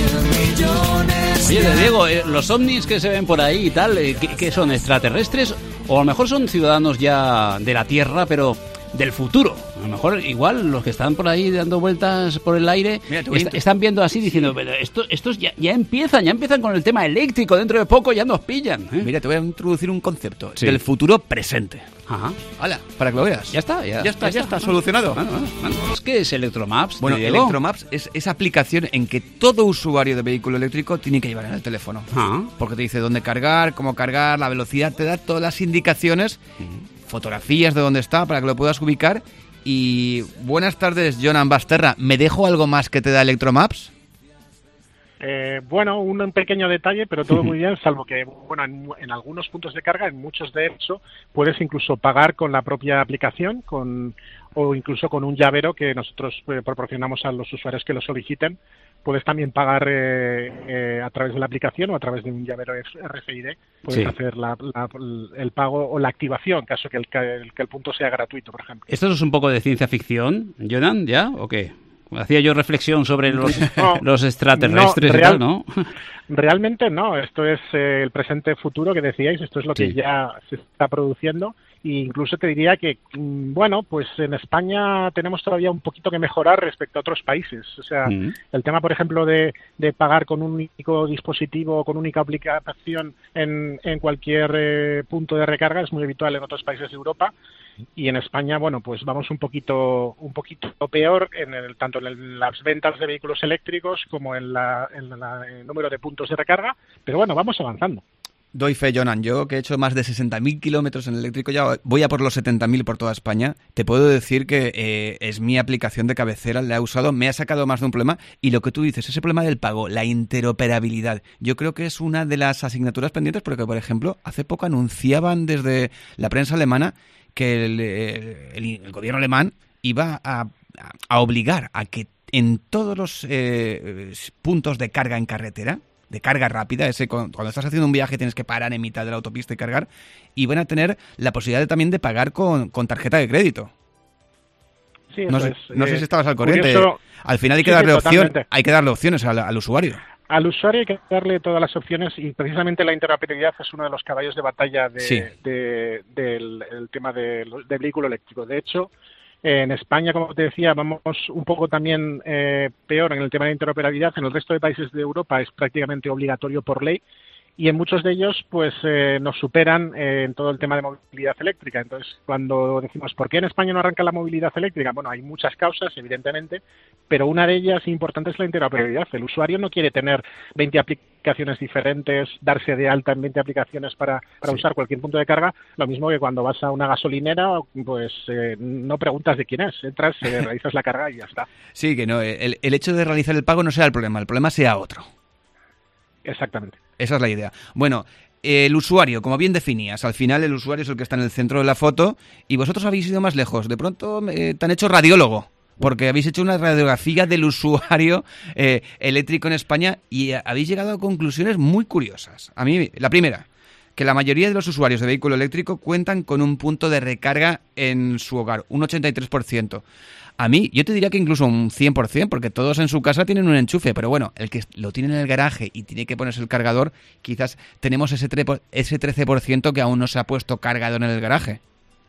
Oye, Diego, eh, los ovnis que se ven por ahí y tal, eh, ¿qué, ¿qué son? ¿Extraterrestres? O a lo mejor son ciudadanos ya de la Tierra, pero del futuro. A lo mejor igual los que están por ahí dando vueltas por el aire Mira, est- están viendo así diciendo, pero esto, estos ya, ya empiezan, ya empiezan con el tema eléctrico, dentro de poco ya nos pillan. ¿eh? Mira, te voy a introducir un concepto sí. del futuro presente. Ajá. Hala, para que lo veas. Ya está, ya, ya está, ya, ya está, está solucionado. Bueno, bueno, bueno. ¿Qué es Electromaps? Bueno, Electromaps es esa aplicación en que todo usuario de vehículo eléctrico tiene que llevar en el teléfono. Ah. Porque te dice dónde cargar, cómo cargar, la velocidad, te da todas las indicaciones, uh-huh. fotografías de dónde está para que lo puedas ubicar. Y buenas tardes, Jonan Basterra. ¿Me dejo algo más que te da Electromaps? Eh, bueno, un pequeño detalle, pero todo muy bien, salvo que, bueno, en, en algunos puntos de carga, en muchos de hecho, puedes incluso pagar con la propia aplicación, con o incluso con un llavero que nosotros eh, proporcionamos a los usuarios que lo soliciten. Puedes también pagar eh, eh, a través de la aplicación o a través de un llavero R F I D. Puedes sí. hacer la, la, el pago o la activación, en caso que el, que el, que el punto sea gratuito, por ejemplo. ¿Esto es un poco de ciencia ficción, Jonan, ya, o qué? Hacía yo reflexión sobre los, no, los extraterrestres no, real, y tal, ¿no? Realmente no, esto es eh, el presente futuro que decíais, esto es lo que sí. ya se está produciendo. E incluso te diría que, bueno, pues en España tenemos todavía un poquito que mejorar respecto a otros países. O sea, mm. el tema, por ejemplo, de, de pagar con un único dispositivo, con única aplicación en, en cualquier eh, punto de recarga es muy habitual en otros países de Europa. Y en España, bueno, pues vamos un poquito un poquito peor en el, tanto en el, las ventas de vehículos eléctricos como en, la, en la, el número de puntos de recarga. Pero bueno, vamos avanzando. Doy fe, Jonan. Yo, que he hecho más de sesenta mil kilómetros en eléctrico, ya voy a por los setenta mil por toda España. Te puedo decir que eh, es mi aplicación de cabecera, la he usado, me ha sacado más de un problema. Y lo que tú dices, ese problema del pago, la interoperabilidad, yo creo que es una de las asignaturas pendientes porque, por ejemplo, hace poco anunciaban desde la prensa alemana que el, el, el gobierno alemán iba a, a obligar a que en todos los eh, puntos de carga en carretera, de carga rápida, ese cuando estás haciendo un viaje tienes que parar en mitad de la autopista y cargar, y van a tener la posibilidad de, también de pagar con, con tarjeta de crédito. Sí, no sé, es, no eh, sé si estabas al corriente. Curioso. Al final hay que Sí, darle sí, opción, totalmente. hay que darle opciones al, al usuario. Al usuario hay que darle todas las opciones y precisamente la interoperabilidad es uno de los caballos de batalla de, Sí. de- del el tema de lo- del vehículo eléctrico. De hecho, eh, en España, como te decía, vamos un poco también eh, peor en el tema de interoperabilidad. En el resto de países de Europa es prácticamente obligatorio por ley y en muchos de ellos pues eh, nos superan eh, en todo el tema de movilidad eléctrica. Entonces, cuando decimos ¿por qué en España no arranca la movilidad eléctrica? Bueno, hay muchas causas, evidentemente, pero una de ellas importante es la interoperabilidad. El usuario no quiere tener veinte aplicaciones diferentes, darse de alta en veinte aplicaciones para, para Sí. usar cualquier punto de carga, lo mismo que cuando vas a una gasolinera, pues eh, no preguntas de quién es, entras, eh, realizas la carga y ya está. Sí, que no, el, el hecho de realizar el pago no sea el problema, el problema sea otro. Exactamente. Esa es la idea. Bueno, el usuario, como bien definías, al final el usuario es el que está en el centro de la foto y vosotros habéis ido más lejos. De pronto eh, te han hecho radiólogo, porque habéis hecho una radiografía del usuario eh, eléctrico en España y eh, habéis llegado a conclusiones muy curiosas. A mí, la primera, que la mayoría de los usuarios de vehículo eléctrico cuentan con un punto de recarga en su hogar, un ochenta y tres por ciento. A mí, yo te diría que incluso un cien por ciento, porque todos en su casa tienen un enchufe, pero bueno, el que lo tiene en el garaje y tiene que ponerse el cargador, quizás tenemos ese, tre- ese trece por ciento que aún no se ha puesto cargador en el garaje.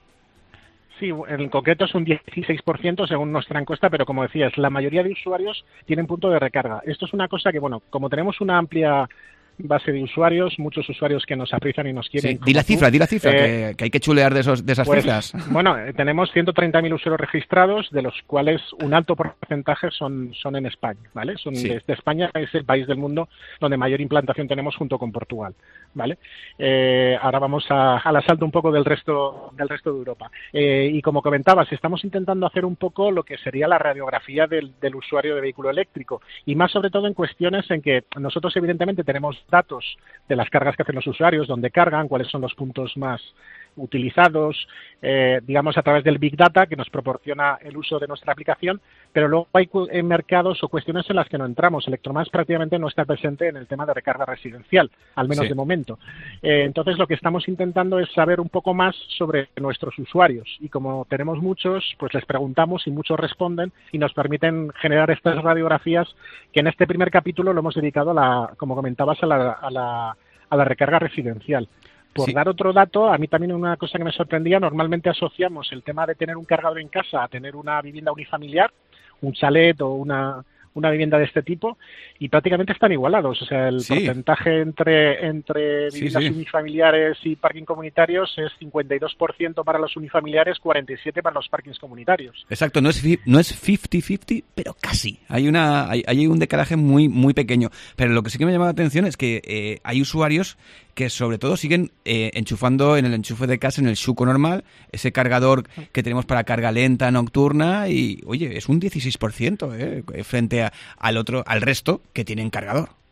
Sí, en concreto es un dieciséis por ciento según nuestra encuesta, pero como decías, la mayoría de usuarios tienen punto de recarga. Esto es una cosa que, bueno, como tenemos una amplia base de usuarios, muchos usuarios que nos aprecian y nos quieren. Sí, di la como cifra, tú, di la cifra, eh, que, que hay que chulear de, esos, de esas pues, cifras. Bueno, eh, tenemos ciento treinta mil usuarios registrados, de los cuales un alto porcentaje son, son en España, ¿vale? Son Sí. desde España, es el país del mundo donde mayor implantación tenemos junto con Portugal, ¿vale? Eh, ahora vamos a, al asalto un poco del resto del resto de Europa. Eh, y como comentabas, estamos intentando hacer un poco lo que sería la radiografía del, del usuario de vehículo eléctrico y más sobre todo en cuestiones en que nosotros evidentemente tenemos datos de las cargas que hacen los usuarios, dónde cargan, cuáles son los puntos más utilizados, eh, digamos a través del Big Data que nos proporciona el uso de nuestra aplicación, pero luego hay cu- en mercados o cuestiones en las que no entramos. Electromass prácticamente no está presente en el tema de recarga residencial, al menos Sí. de momento. Eh, entonces lo que estamos intentando es saber un poco más sobre nuestros usuarios y como tenemos muchos, pues les preguntamos y muchos responden y nos permiten generar estas radiografías que en este primer capítulo lo hemos dedicado a la, como comentabas, a la, a la, a la recarga residencial. Por Sí. dar otro dato, a mí también una cosa que me sorprendía, normalmente asociamos el tema de tener un cargador en casa a tener una vivienda unifamiliar, un chalet o una, una vivienda de este tipo, y prácticamente están igualados. O sea, el Sí. porcentaje entre, entre Sí, viviendas sí. unifamiliares y parking comunitarios es cincuenta y dos por ciento para los unifamiliares, cuarenta y siete por ciento para los parkings comunitarios. Exacto, no es fi- no es cincuenta cincuenta, pero casi. Hay una hay, hay un decalaje muy muy pequeño. Pero lo que sí que me llama la atención es que eh, hay usuarios que sobre todo siguen eh, enchufando en el enchufe de casa, en el Xuco normal, ese cargador que tenemos para carga lenta nocturna y, oye, es un dieciséis por ciento eh, frente a- al otro al resto que tienen cargador.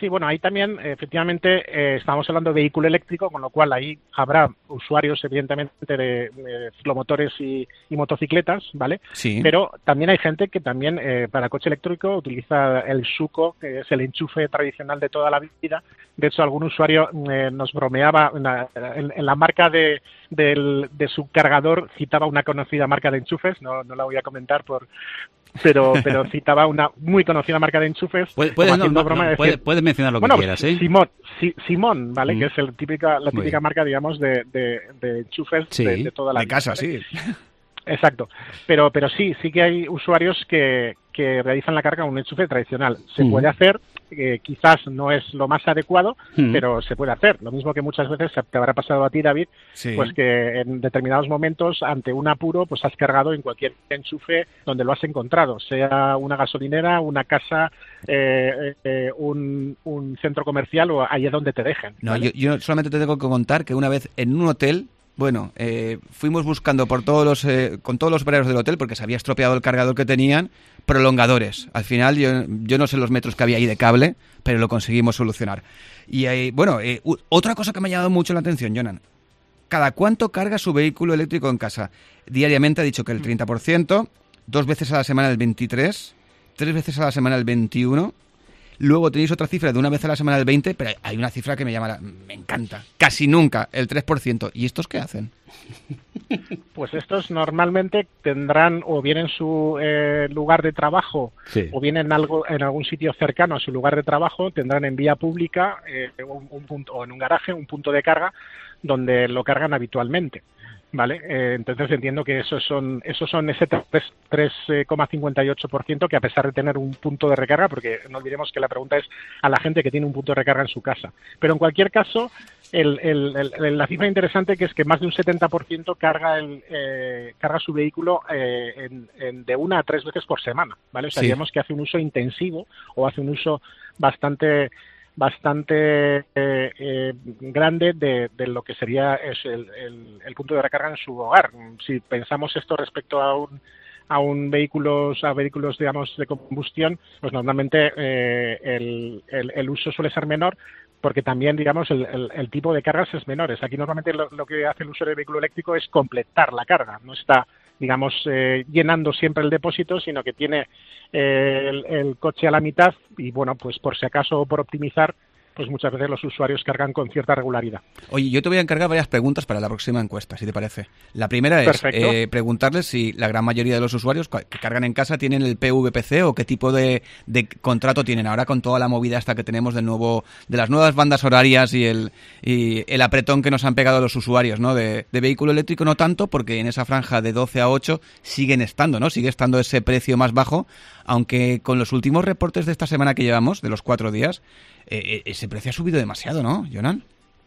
Sí, bueno, ahí también, efectivamente, eh, estamos hablando de vehículo eléctrico, con lo cual ahí habrá usuarios, evidentemente, de, de ciclomotores y, y motocicletas, ¿vale? Sí. Pero también hay gente que también, eh, para coche eléctrico, utiliza el SUCO, que es el enchufe tradicional de toda la vida. De hecho, algún usuario eh, nos bromeaba, en la, en, en la marca de, del, de su cargador, citaba una conocida marca de enchufes, no, no la voy a comentar por... pero pero citaba una muy conocida marca de enchufes. Puedes, puedes, no, no, no, puedes, puedes mencionar lo bueno, que quieras, ¿eh? Simón, si, Simón, ¿vale? Mm. Que es el típica, la típica Muy marca, digamos, de, de, de enchufes sí, de, de toda la de vida, casa, ¿vale? sí. Exacto. Pero pero sí, sí que hay usuarios que, que realizan la carga con un enchufe tradicional. Se Uh-huh. puede hacer, eh, quizás no es lo más adecuado, Uh-huh. pero se puede hacer. Lo mismo que muchas veces te habrá pasado a ti, David, Sí. pues que en determinados momentos, ante un apuro, pues has cargado en cualquier enchufe donde lo has encontrado, sea una gasolinera, una casa, eh, eh, un, un centro comercial o ahí es donde te dejen. No, ¿vale? yo, yo solamente te tengo que contar que una vez en un hotel, bueno, eh, fuimos buscando por todos los, eh, con todos los operarios del hotel, porque se había estropeado el cargador que tenían, prolongadores. Al final, yo, yo no sé los metros que había ahí de cable, pero lo conseguimos solucionar. Y eh, bueno, eh, u- otra cosa que me ha llamado mucho la atención, Jonan. ¿Cada cuánto carga su vehículo eléctrico en casa? Diariamente ha dicho que el treinta por ciento, dos veces a la semana el veintitrés por ciento, tres veces a la semana el veintiuno por ciento. Luego tenéis otra cifra de una vez a la semana el veinte por ciento, pero hay una cifra que me llama, la, me encanta. Casi nunca, el tres por ciento. ¿Y estos qué hacen? Pues estos normalmente tendrán o bien en su eh, lugar de trabajo Sí. o bien en algo en algún sitio cercano a su lugar de trabajo, tendrán en vía pública eh, un, un punto, o en un garaje un punto de carga donde lo cargan habitualmente. Vale, eh, entonces entiendo que esos son esos son ese tres coma cincuenta y ocho por ciento que a pesar de tener un punto de recarga, porque no olvidemos que la pregunta es a la gente que tiene un punto de recarga en su casa. Pero en cualquier caso, el, el, el, la cifra interesante que es que más de un setenta por ciento carga el eh, carga su vehículo eh, en, en de una a tres veces por semana, ¿vale? O sea, Sí. digamos que hace un uso intensivo o hace un uso bastante bastante eh, eh, grande de, de lo que sería es el, el, el punto de recarga en su hogar. Si pensamos esto respecto a un a un vehículos a vehículos digamos de combustión, pues normalmente eh, el, el, el uso suele ser menor, porque también, digamos, el, el, el tipo de cargas es menor. Aquí normalmente lo, lo que hace el usuario de vehículo eléctrico es completar la carga, no está, digamos, eh, llenando siempre el depósito, sino que tiene eh, el, el coche a la mitad y, bueno, pues por si acaso o por optimizar, pues muchas veces los usuarios cargan con cierta regularidad. Oye, yo te voy a encargar varias preguntas para la próxima encuesta, si te parece. La primera es Perfecto. eh, preguntarles si la gran mayoría de los usuarios que cargan en casa tienen el P V P C o qué tipo de, de contrato tienen ahora con toda la movida esta que tenemos del nuevo, de las nuevas bandas horarias y el, y el apretón que nos han pegado los usuarios, ¿no? De, de vehículo eléctrico no tanto, porque en esa franja de doce a ocho siguen estando, ¿no? Sigue estando ese precio más bajo, aunque con los últimos reportes de esta semana que llevamos, de los cuatro días, eh, ese precio ha subido demasiado, ¿no, Jonan?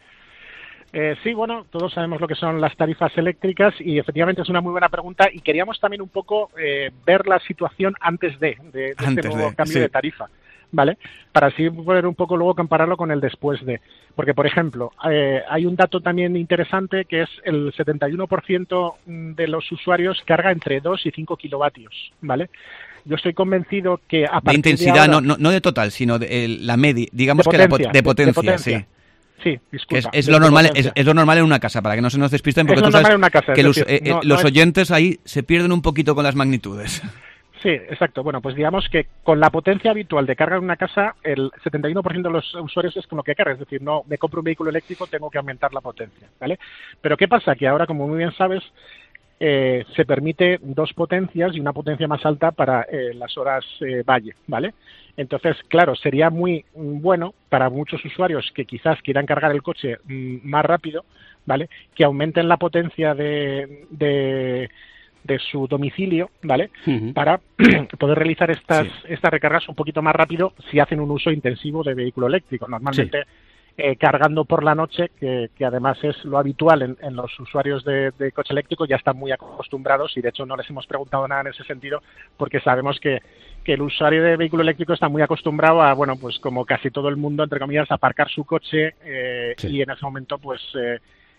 Eh, sí, bueno, todos sabemos lo que son las tarifas eléctricas y efectivamente es una muy buena pregunta y queríamos también un poco eh, ver la situación antes de, de, de Antes este nuevo de, cambio sí. de tarifa, ¿vale? Para así poder un poco luego compararlo con el después de. Porque, por ejemplo, eh, hay un dato también interesante que es el setenta y uno por ciento de los usuarios carga entre dos y cinco kilovatios, ¿vale? Yo estoy convencido que a De partir intensidad, de ahora, no, no, no de total, sino de el- la media, digamos De que la potencia, pot- de potencia, de potencia. sí. Sí, disculpa. Que es, es de lo normal, potencia. es, es lo normal en una casa, para que no se nos despisten, porque Es lo tú sabes normal en una casa, que es los, decir, eh, eh, no- no los es- oyentes ahí se pierden un poquito con las magnitudes. Sí, exacto. Bueno, pues digamos que con la potencia habitual de carga en una casa, el setenta y uno por ciento de los usuarios es con lo que carga. Es decir, no me compro un vehículo eléctrico, tengo que aumentar la potencia, ¿vale? Pero ¿qué pasa? Que ahora, como muy bien sabes, eh, se permite dos potencias y una potencia más alta para eh, las horas eh, valle, ¿vale? Entonces, claro, sería muy mm, bueno para muchos usuarios que quizás quieran cargar el coche mm, más rápido, ¿vale? Que aumenten la potencia de, de, de su domicilio, ¿vale? Ujú. Para poder realizar estas, Sí. estas recargas un poquito más rápido si hacen un uso intensivo de vehículo eléctrico. Normalmente eh, cargando por la noche, que, que además es lo habitual en, en los usuarios de, de coche eléctrico, ya están muy acostumbrados y de hecho no les hemos preguntado nada en ese sentido porque sabemos que, que el usuario de vehículo eléctrico está muy acostumbrado a, bueno, pues como casi todo el mundo, entre comillas, aparcar su coche eh, Sí. y en ese momento pues... Eh,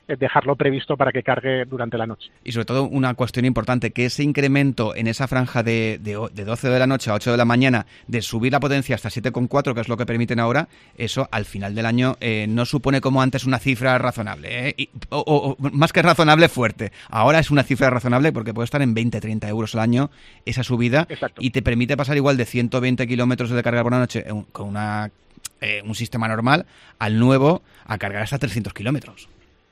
eh, dejarlo previsto para que cargue durante la noche. Y sobre todo una cuestión importante, que ese incremento en esa franja de, de, de doce de la noche a ocho de la mañana, de subir la potencia hasta siete coma cuatro, que es lo que permiten ahora, eso al final del año eh, no supone como antes una cifra razonable, ¿eh? y, o, o, más que razonable, fuerte. Ahora es una cifra razonable porque puede estar en veinte, treinta euros al año esa subida. Exacto. Y te permite pasar igual de ciento veinte kilómetros de carga por la noche con una, eh, un sistema normal al nuevo a cargar hasta trescientos kilómetros.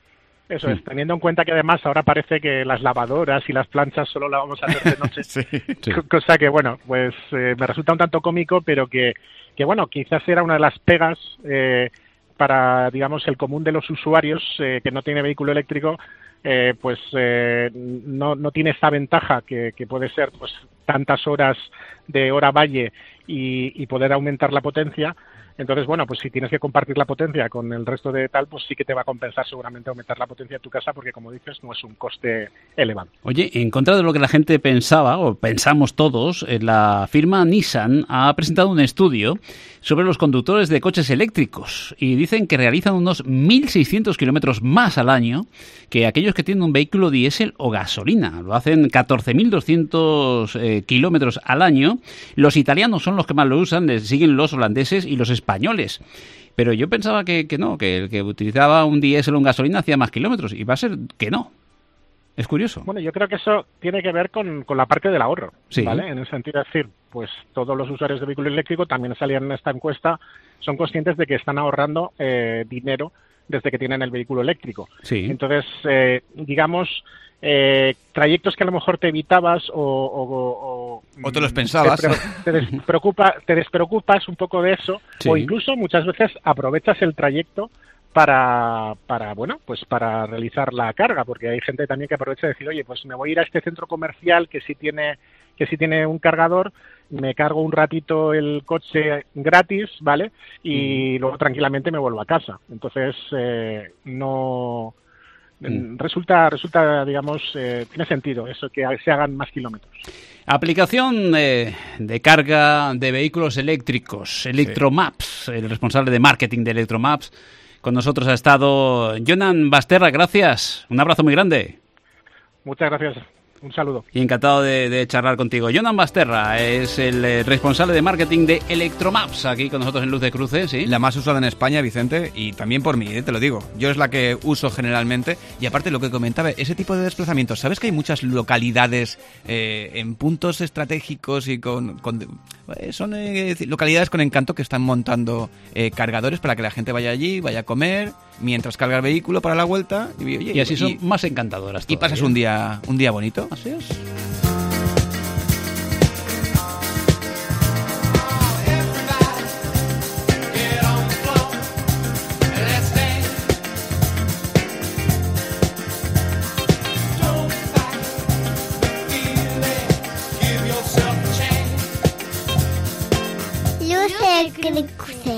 Eso es, teniendo en cuenta que además ahora parece que las lavadoras y las planchas solo las vamos a hacer de noche, sí, sí. cosa que, bueno, pues eh, me resulta un tanto cómico, pero que, que bueno, quizás era una de las pegas eh, para, digamos, el común de los usuarios eh, que no tiene vehículo eléctrico, eh, pues eh, no, no tiene esa ventaja que, que puede ser pues tantas horas de hora valle y, y poder aumentar la potencia. Entonces, bueno, pues si tienes que compartir la potencia con el resto de tal, pues sí que te va a compensar seguramente aumentar la potencia de tu casa porque, como dices, no es un coste elevado. Oye, en contra de lo que la gente pensaba, o pensamos todos, la firma Nissan ha presentado un estudio sobre los conductores de coches eléctricos y dicen que realizan unos mil seiscientos kilómetros más al año que aquellos que tienen un vehículo diésel o gasolina. Lo hacen catorce mil doscientos eh, kilómetros al año. Los italianos son los que más lo usan, les siguen los holandeses y los españoles. Pero yo pensaba que, que no, que el que utilizaba un diésel o un gasolina hacía más kilómetros, y va a ser que no. Es curioso. Bueno, yo creo que eso tiene que ver con, con la parte del ahorro, sí. ¿vale? En el sentido de decir, pues todos los usuarios de vehículo eléctrico también salían en esta encuesta, son conscientes de que están ahorrando eh, dinero desde que tienen el vehículo eléctrico. Sí. Entonces, eh, digamos, eh, trayectos que a lo mejor te evitabas o... O, o, o te los pensabas. Te, te, despreocupa, te despreocupas un poco de eso, sí. o incluso muchas veces aprovechas el trayecto para, para, bueno, pues para realizar la carga, porque hay gente también que aprovecha de decir, oye, pues me voy a ir a este centro comercial que sí tiene, que sí tiene un cargador, me cargo un ratito el coche gratis, ¿vale? Y mm. luego tranquilamente me vuelvo a casa. Entonces, eh, no... Mm. Resulta, resulta, digamos, eh, tiene sentido eso, que se hagan más kilómetros. Aplicación de, de carga de vehículos eléctricos, Electromaps, sí. El responsable de marketing de Electromaps. Con nosotros ha estado Jonan Basterra, gracias. Un abrazo muy grande. Muchas gracias. Un saludo. Y encantado de, de charlar contigo. Jonan Basterra es el eh, responsable de marketing de Electromaps, aquí con nosotros en Luz de Cruce, ¿sí? La más usada en España, Vicente, y también por mí, ¿eh? Te lo digo. Yo es la que uso generalmente. Y aparte lo que comentaba, ese tipo de desplazamientos, ¿sabes que hay muchas localidades eh, en puntos estratégicos y con... con eh, son eh, localidades con encanto que están montando eh, cargadores para que la gente vaya allí, vaya a comer, mientras carga el vehículo para la vuelta. Y, oye, y así son y, más encantadoras. Y pasas un día, un día bonito. Así es. Luz de Cruce.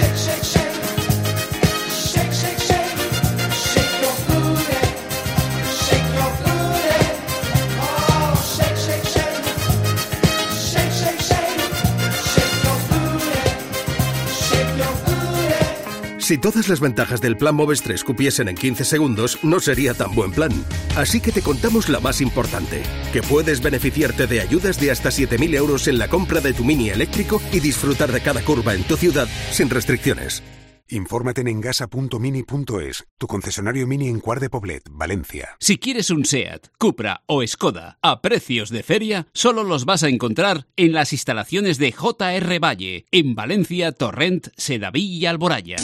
Si todas las ventajas del plan Moves tres cupiesen en quince segundos, no sería tan buen plan. Así que te contamos la más importante, que puedes beneficiarte de ayudas de hasta siete mil euros en la compra de tu Mini eléctrico y disfrutar de cada curva en tu ciudad sin restricciones. Infórmate en engasa punto mini punto es, tu concesionario Mini en Cuart de Poblet, Valencia. Si quieres un SEAT, Cupra o Skoda a precios de feria, solo los vas a encontrar en las instalaciones de J R Valle, en Valencia, Torrent, Sedaví y Alboraya.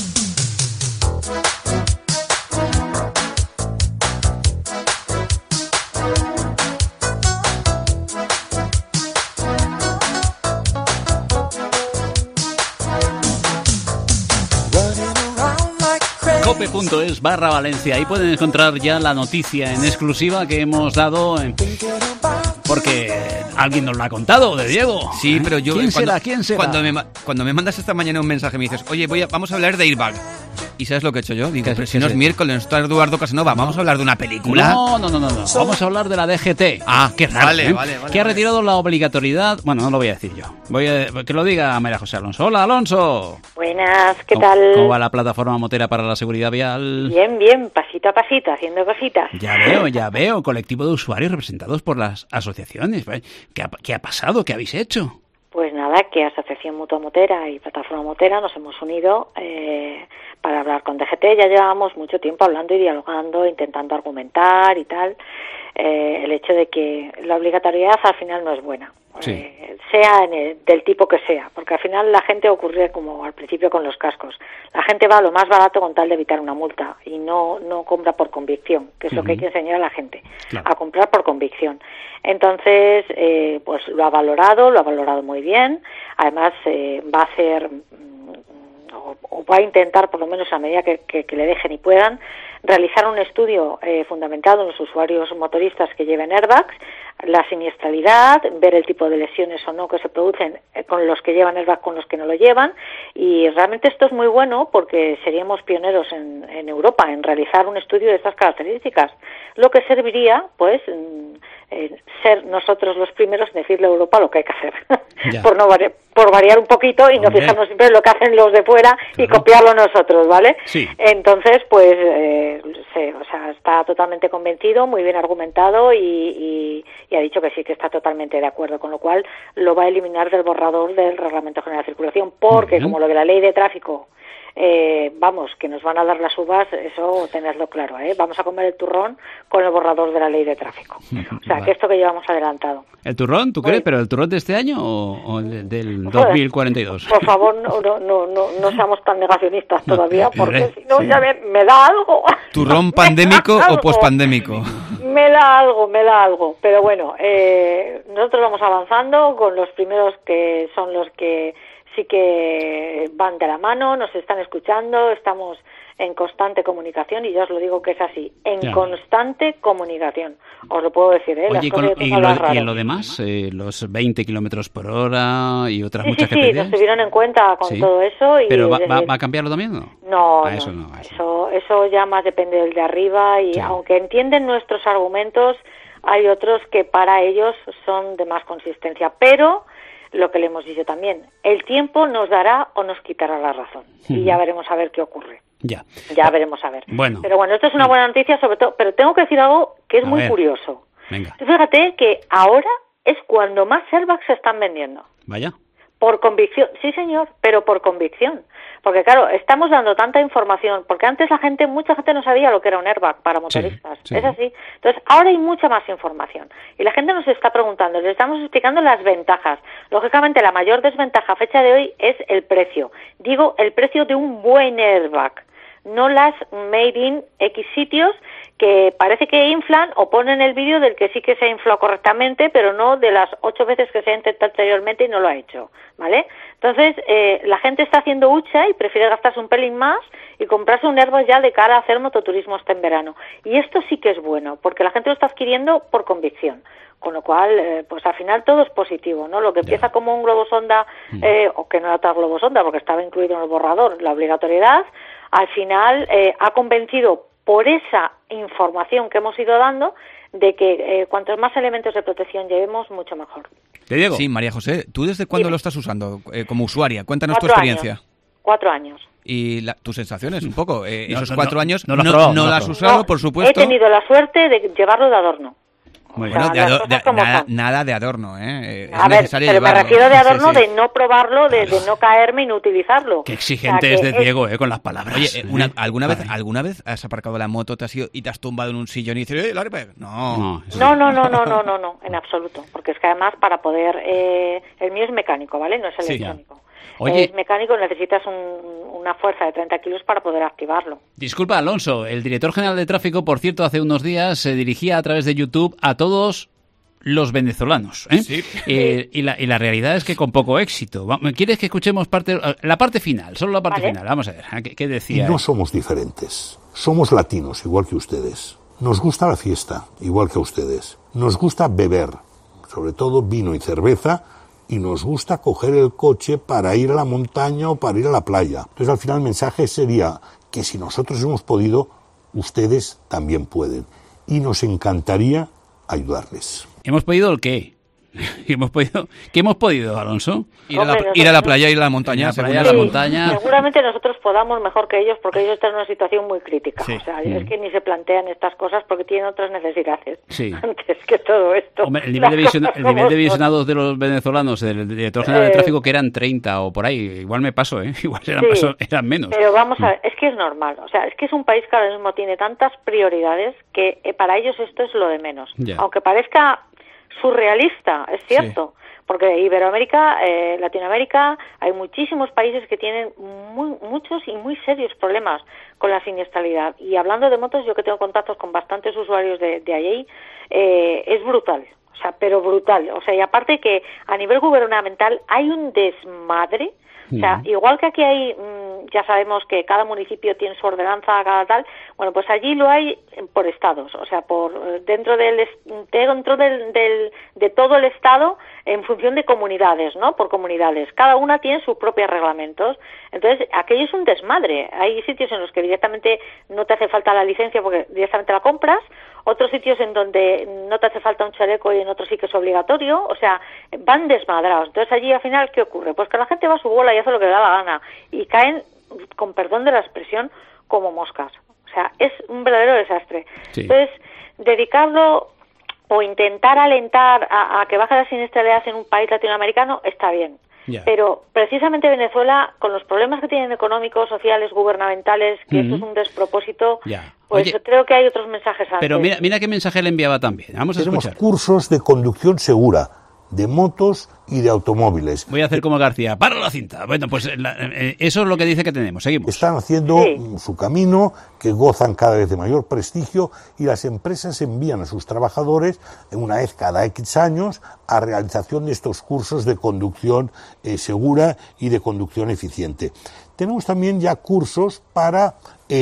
cope.es barra Valencia. Ahí pueden encontrar ya la noticia en exclusiva que hemos dado, porque alguien nos lo ha contado, de Diego. Sí, pero yo... ¿Quién cuando, será? ¿Quién será? Cuando me, cuando me mandas esta mañana un mensaje me dices, oye, voy a, vamos a hablar de airbag. ¿Y sabes lo que he hecho yo? Digo, pero si no es miércoles, no está Eduardo Casanova, ¿vamos a hablar de una película? No, no, no, no, no. Vamos a hablar de la D G T. Ah, qué raro, vale, ¿eh? vale, vale. Que ha retirado la obligatoriedad... Bueno, no lo voy a decir yo. Voy a... Que lo diga María José Alonso. Hola, Alonso. Buenas, ¿qué ¿Cómo, tal? ¿Cómo va la plataforma motera para la seguridad vial? Bien, bien, pasito a pasito, haciendo cositas. Ya veo, ya veo. Colectivo de usuarios representados por las asociaciones. ¿Qué ha, qué ha pasado? ¿Qué habéis hecho? Pues nada, que Asociación Mutua Motera y Plataforma Motera nos hemos unido eh, para hablar con D G T. Ya llevábamos mucho tiempo hablando y dialogando, intentando argumentar y tal. Eh, el hecho de que la obligatoriedad al final no es buena. Sí. Eh, sea en el, del tipo que sea, porque al final la gente ocurre como al principio con los cascos. La gente va a lo más barato con tal de evitar una multa y no no compra por convicción, que es uh-huh. lo que hay que enseñar a la gente, claro. a comprar por convicción. Entonces, eh, pues lo ha valorado, lo ha valorado muy bien. Además, eh, va a hacer o, o va a intentar, por lo menos a medida que, que, que le dejen y puedan, realizar un estudio eh, fundamentado en los usuarios motoristas que lleven airbags, la siniestralidad, ver el tipo de lesiones o no que se producen con los que llevan airbag, con los que no lo llevan, y realmente esto es muy bueno porque seríamos pioneros en, en Europa en realizar un estudio de estas características, lo que serviría, pues, eh, ser nosotros los primeros en decirle a Europa lo que hay que hacer, por no variar, por variar un poquito y no fijarnos siempre en lo que hacen los de fuera y claro. copiarlo nosotros, ¿vale? Sí. Entonces, pues, eh, se, o sea, está totalmente convencido, muy bien argumentado y, y, y ha dicho que sí, que está totalmente de acuerdo, con lo cual lo va a eliminar del borrador del Reglamento General de Circulación, porque uh-huh. como lo de la Ley de Tráfico, eh, vamos, que nos van a dar las uvas, eso tenedlo claro, ¿eh? Vamos a comer el turrón con el borrador de la Ley de Tráfico. O sea, vale. que esto que llevamos adelantado. ¿El turrón, tú crees? ¿Pero el turrón de este año o, o el del dos mil cuarenta y dos? Por favor, no, no, no, no, no seamos tan negacionistas todavía, no, porque si no, sí. ya me, me da algo. ¿Turrón pandémico o pospandémico? Me da algo, me da algo. Pero bueno, eh, nosotros vamos avanzando con los primeros que son los que sí que van de la mano, nos están escuchando, estamos en constante comunicación y yo os lo digo que es así, en ya. constante comunicación, os lo puedo decir, ¿eh? Oye, Las y, con, cosas y, lo, y en lo demás, eh, los veinte kilómetros por hora y otras sí, muchas sí, G P Ds. Sí, nos tuvieron en cuenta con sí. todo eso. Y ¿Pero va, desde... va, va a cambiarlo también o no? No, ah, no, eso no. Eso. Eso, eso ya más depende del de arriba y sí. aunque entienden nuestros argumentos, hay otros que para ellos son de más consistencia, pero lo que le hemos dicho también, el tiempo nos dará o nos quitará la razón uh-huh. y ya veremos a ver qué ocurre. Ya. Ya veremos a ver. Bueno. Pero bueno, esto es una buena noticia sobre todo, pero tengo que decir algo que es a muy ver. curioso. Venga. Fíjate que ahora es cuando más airbags se están vendiendo. Vaya. Por convicción, sí señor, pero por convicción. Porque claro, estamos dando tanta información, porque antes la gente, mucha gente no sabía lo que era un airbag para motoristas, sí, sí. es así. Entonces, ahora hay mucha más información y la gente nos está preguntando, les estamos explicando las ventajas. Lógicamente, la mayor desventaja a fecha de hoy es el precio. Digo, el precio de un buen airbag, no las made in X sitios que parece que inflan o ponen el vídeo del que sí que se infló correctamente, pero no de las ocho veces que se ha intentado anteriormente y no lo ha hecho, ¿vale? Entonces, eh, la gente está haciendo hucha y prefiere gastarse un pelín más y comprarse un airbag ya de cara a hacer mototurismo este en verano. Y esto sí que es bueno, porque la gente lo está adquiriendo por convicción. Con lo cual, eh, pues al final todo es positivo, ¿no? Lo que empieza como un globo sonda, eh, o que no era tal globo sonda, porque estaba incluido en el borrador, la obligatoriedad, al final eh, ha convencido por esa información que hemos ido dando de que eh, cuantos más elementos de protección llevemos, mucho mejor. ¿Te digo? Sí, María José, ¿tú desde cuándo sí. lo estás usando eh, como usuaria? Cuéntanos cuatro tu experiencia. Años. Cuatro años. ¿Y la, tus sensaciones un poco? Eh, no, esos no, cuatro no, años no, no, no, no, no lo has usado, no, por supuesto. He tenido la suerte de llevarlo de adorno. Muy bueno, de ado- de, nada, nada de adorno, ¿eh? Es a ver, pero llevarlo. me refiero de adorno sí, sí. de no probarlo, de, de no caerme y no utilizarlo. Qué exigente o sea, es de Diego, ¿eh? Con las palabras. Oye, una, ¿alguna vez alguna vez has aparcado la moto te has ido, y te has tumbado en un sillón y dices, ¡eh, el airbag! No. No, no, no, no, no, no, no, en absoluto. Porque es que además para poder... Eh, el mío es mecánico, ¿vale? No es electrónico. Sí, Oye, es mecánico, necesitas un, una fuerza de treinta kilos para poder activarlo. Disculpa, Alonso, el director general de tráfico, por cierto, hace unos días se dirigía a través de YouTube a todos los venezolanos, ¿eh? Sí. Eh, y, la, y la realidad es que con poco éxito. ¿Quieres que escuchemos parte, la parte final? Solo la parte vale. final. Vamos a ver, ¿qué, qué decía? Y no somos diferentes. Somos latinos, igual que ustedes. Nos gusta la fiesta, igual que a ustedes. Nos gusta beber, sobre todo vino y cerveza, y nos gusta coger el coche para ir a la montaña o para ir a la playa. Entonces, al final, el mensaje sería que si nosotros hemos podido, ustedes también pueden. Y nos encantaría ayudarles. ¿Hemos podido el qué? ¿Hemos podido, ¿Qué hemos podido, Alonso? Ir a la, ir a la playa, ir a la montaña. Ir a la, playa, sí, a la montaña. Seguramente nosotros podamos mejor que ellos porque ellos están en una situación muy crítica. Sí. O sea, Mm. es que ni se plantean estas cosas porque tienen otras necesidades Sí. antes que todo esto. Hombre, el nivel, de, Las visiona, cosas el nivel como de son. visionados de los venezolanos, del director general de Eh, tráfico, que eran treinta o por ahí. Igual me paso, ¿eh? Igual eran, Sí, paso, eran menos. Pero vamos a ver, es que es normal. O sea, es que es un país que ahora mismo tiene tantas prioridades que eh, para ellos esto es lo de menos. Ya. Aunque parezca surrealista, es cierto. Porque Iberoamérica, eh, Latinoamérica, hay muchísimos países que tienen muy, muchos y muy serios problemas con la siniestralidad. Y hablando de motos, yo que tengo contactos con bastantes usuarios de, de allí, eh, es brutal. O sea, pero brutal. O sea, y aparte que a nivel gubernamental hay un desmadre. O sea, igual que aquí hay, mmm, ya sabemos que cada municipio tiene su ordenanza, cada tal, bueno, pues allí lo hay por estados, o sea, por dentro del dentro del, del de todo el estado en función de comunidades, ¿no? Por comunidades. Cada una tiene sus propios reglamentos. Entonces, aquello es un desmadre. Hay sitios en los que directamente no te hace falta la licencia porque directamente la compras, otros sitios en donde no te hace falta un chaleco y en otros sí que es obligatorio, o sea, van desmadrados. Entonces allí al final, ¿qué ocurre? Pues que la gente va a su bola y hace lo que le da la gana y caen, con perdón de la expresión, como moscas. O sea, es un verdadero desastre. Sí. Entonces, dedicarlo o intentar alentar a, a que baje la siniestralidad en un país latinoamericano está bien. Ya. Pero precisamente Venezuela, con los problemas que tienen económicos, sociales, gubernamentales, que Ujú. esto es un despropósito, Ya. pues Oye, yo creo que hay otros mensajes antes. pero mira, mira qué mensaje le enviaba también. Vamos a Tenemos escuchar. cursos de conducción segura, de motos y de automóviles. Voy a hacer como García. ¡Para la cinta! Bueno, pues la- eh, eso es lo que dice que tenemos. Seguimos. Están haciendo su camino, que gozan cada vez de mayor prestigio, y las empresas envían a sus trabajadores una vez cada X años a realización de estos cursos de conducción eh, segura y de conducción eficiente. Tenemos también ya cursos para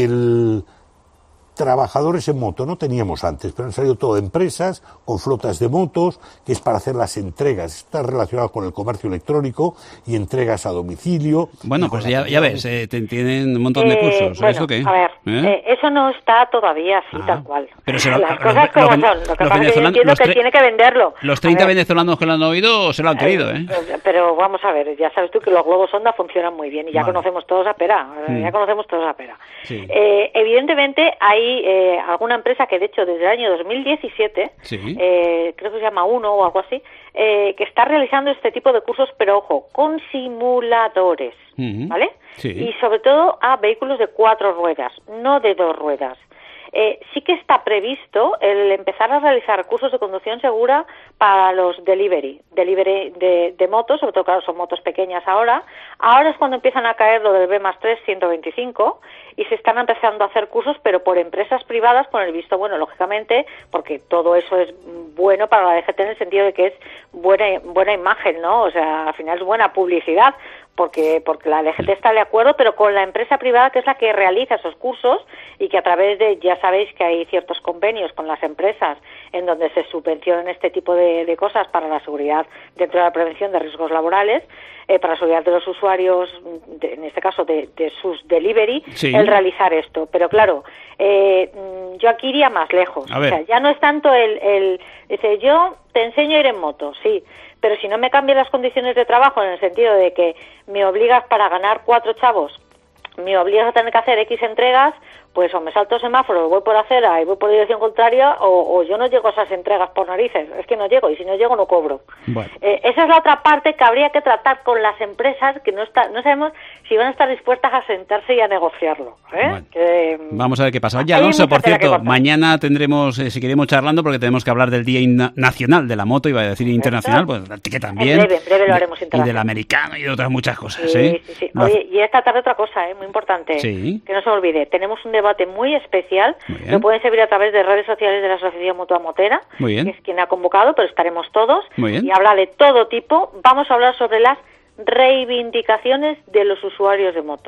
el trabajadores en moto, no teníamos antes, pero han salido todo empresas con flotas de motos, que es para hacer las entregas. Está relacionado con el comercio electrónico y entregas a domicilio. Bueno, pues ya, ya ves, eh, te- tienen un montón de Eh, cursos. bueno, ¿Eso qué? a ver, ¿Eh? eh, eso no está todavía así tal cual. Pero se lo- Las lo- cosas lo- como lo- son. Lo que los pasa es que yo venezolanos- entiendo los que tre- tiene que venderlo. Los A treinta ver, venezolanos que lo han oído se lo han querido, ¿eh? eh, Pero vamos a ver, ya sabes tú que los globos sonda funcionan muy bien y ya Vale. conocemos todos a Pera, eh, Mm. ya conocemos todos a Pera. Sí. Eh, evidentemente hay eh, alguna empresa que de hecho desde el año dos mil diecisiete, Sí. eh, creo que se llama Uno o algo así, eh, que está realizando este tipo de cursos, pero ojo, con simuladores, Ujú. ¿vale? Sí. Y sobre todo a vehículos de cuatro ruedas, no de dos ruedas. Eh, sí que está previsto el empezar a realizar cursos de conducción segura para los delivery, delivery de, de motos, sobre todo, claro, son motos pequeñas ahora. Ahora es cuando empiezan a caer lo del B más tres, ciento veinticinco, y se están empezando a hacer cursos, pero por empresas privadas, con el visto bueno, lógicamente, porque todo eso es bueno para la D G T en el sentido de que es buena, buena imagen, ¿no? O sea, al final es buena publicidad, porque porque la D G T está de acuerdo, pero con la empresa privada que es la que realiza esos cursos y que a través de, ya sabéis que hay ciertos convenios con las empresas en donde se subvencionan este tipo de, de cosas para la seguridad dentro de la prevención de riesgos laborales, eh, para la seguridad de los usuarios, de, en este caso de, de sus delivery, Sí. el realizar esto. Pero claro, eh, mm, yo aquí iría más lejos. A ver. O sea, ya no es tanto el, el... Dice, yo te enseño a ir en moto, sí, pero si no me cambian las condiciones de trabajo en el sentido de que me obligas para ganar cuatro chavos, me obligas a tener que hacer X entregas, pues o me salto semáforos, voy por acera y voy por dirección contraria, o, o yo no llego a esas entregas por narices, es que no llego, y si no llego no cobro. Bueno. Eh, esa es la otra parte que habría que tratar con las empresas, que no está, no sabemos si van a estar dispuestas a sentarse y a negociarlo. ¿eh? Bueno. Que, Vamos a ver qué pasa. Oye, Hay Alonso, mucha por tela que cierto, cortar. mañana tendremos, eh, seguiremos charlando porque tenemos que hablar del Día Inna- Nacional de la Moto, iba a decir internacional, pues que también. En breve, en breve lo de- haremos Y internacional. del americano y de otras muchas cosas, Sí, ¿eh? sí, sí. Lo- Oye, y esta tarde otra cosa, ¿eh? Muy importante, Sí. que no se me olvide. Tenemos un debate muy especial, bien. lo pueden seguir a través de redes sociales de la Asociación Mutua Motera, Muy bien. que es quien ha convocado, pero estaremos todos, Muy bien. y habla de todo tipo. Vamos a hablar sobre las reivindicaciones de los usuarios de moto.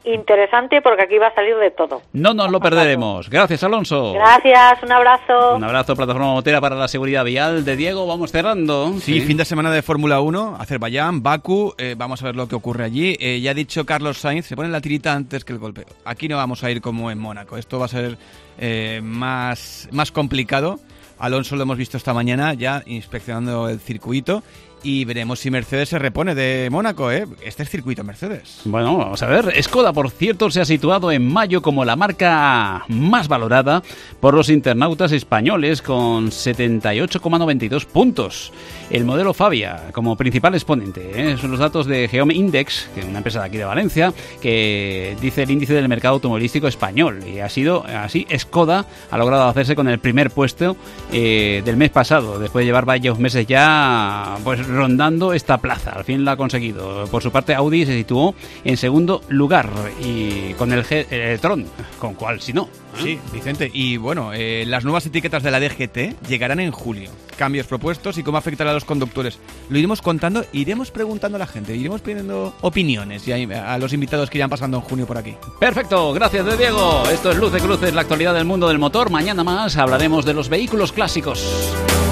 interesante porque aquí va a salir de todo. No nos lo perderemos. Gracias, Alonso. Gracias, un abrazo. Un abrazo, Plataforma Motera para la seguridad vial. De Diego, vamos cerrando. Sí, sí. Fin de semana de Fórmula uno, Azerbaiyán, Bakú, eh, vamos a ver lo que ocurre allí. Eh, ya ha dicho Carlos Sainz, se pone la tirita antes que el golpeo. Aquí no vamos a ir como en Mónaco, esto va a ser eh, más, más complicado. Alonso lo hemos visto esta mañana ya inspeccionando el circuito. Y veremos si Mercedes se repone de Mónaco, ¿eh? Este es circuito Mercedes. Bueno, vamos a ver. Skoda, por cierto, se ha situado en mayo como la marca más valorada por los internautas españoles con setenta y ocho coma noventa y dos puntos. El modelo Fabia, como principal exponente, ¿eh? Son los datos de Geom Index, que es una empresa de aquí de Valencia, que dice el índice del mercado automovilístico español. Y ha sido así, Skoda ha logrado hacerse con el primer puesto eh, del mes pasado, después de llevar varios meses ya, pues, rondando esta plaza. Al fin la ha conseguido. Por su parte, Audi se situó en segundo lugar y con el G e-tron, con cuál si no. ¿eh? Sí, Vicente. Y bueno, eh, las nuevas etiquetas de la D G T llegarán en julio. Cambios propuestos y cómo afectará a los conductores. Lo iremos contando, iremos preguntando a la gente, iremos pidiendo opiniones y a, a los invitados que irán pasando en junio por aquí. Perfecto, gracias de Diego. Esto es Luz de Cruces, la actualidad del mundo del motor. Mañana más hablaremos de los vehículos clásicos.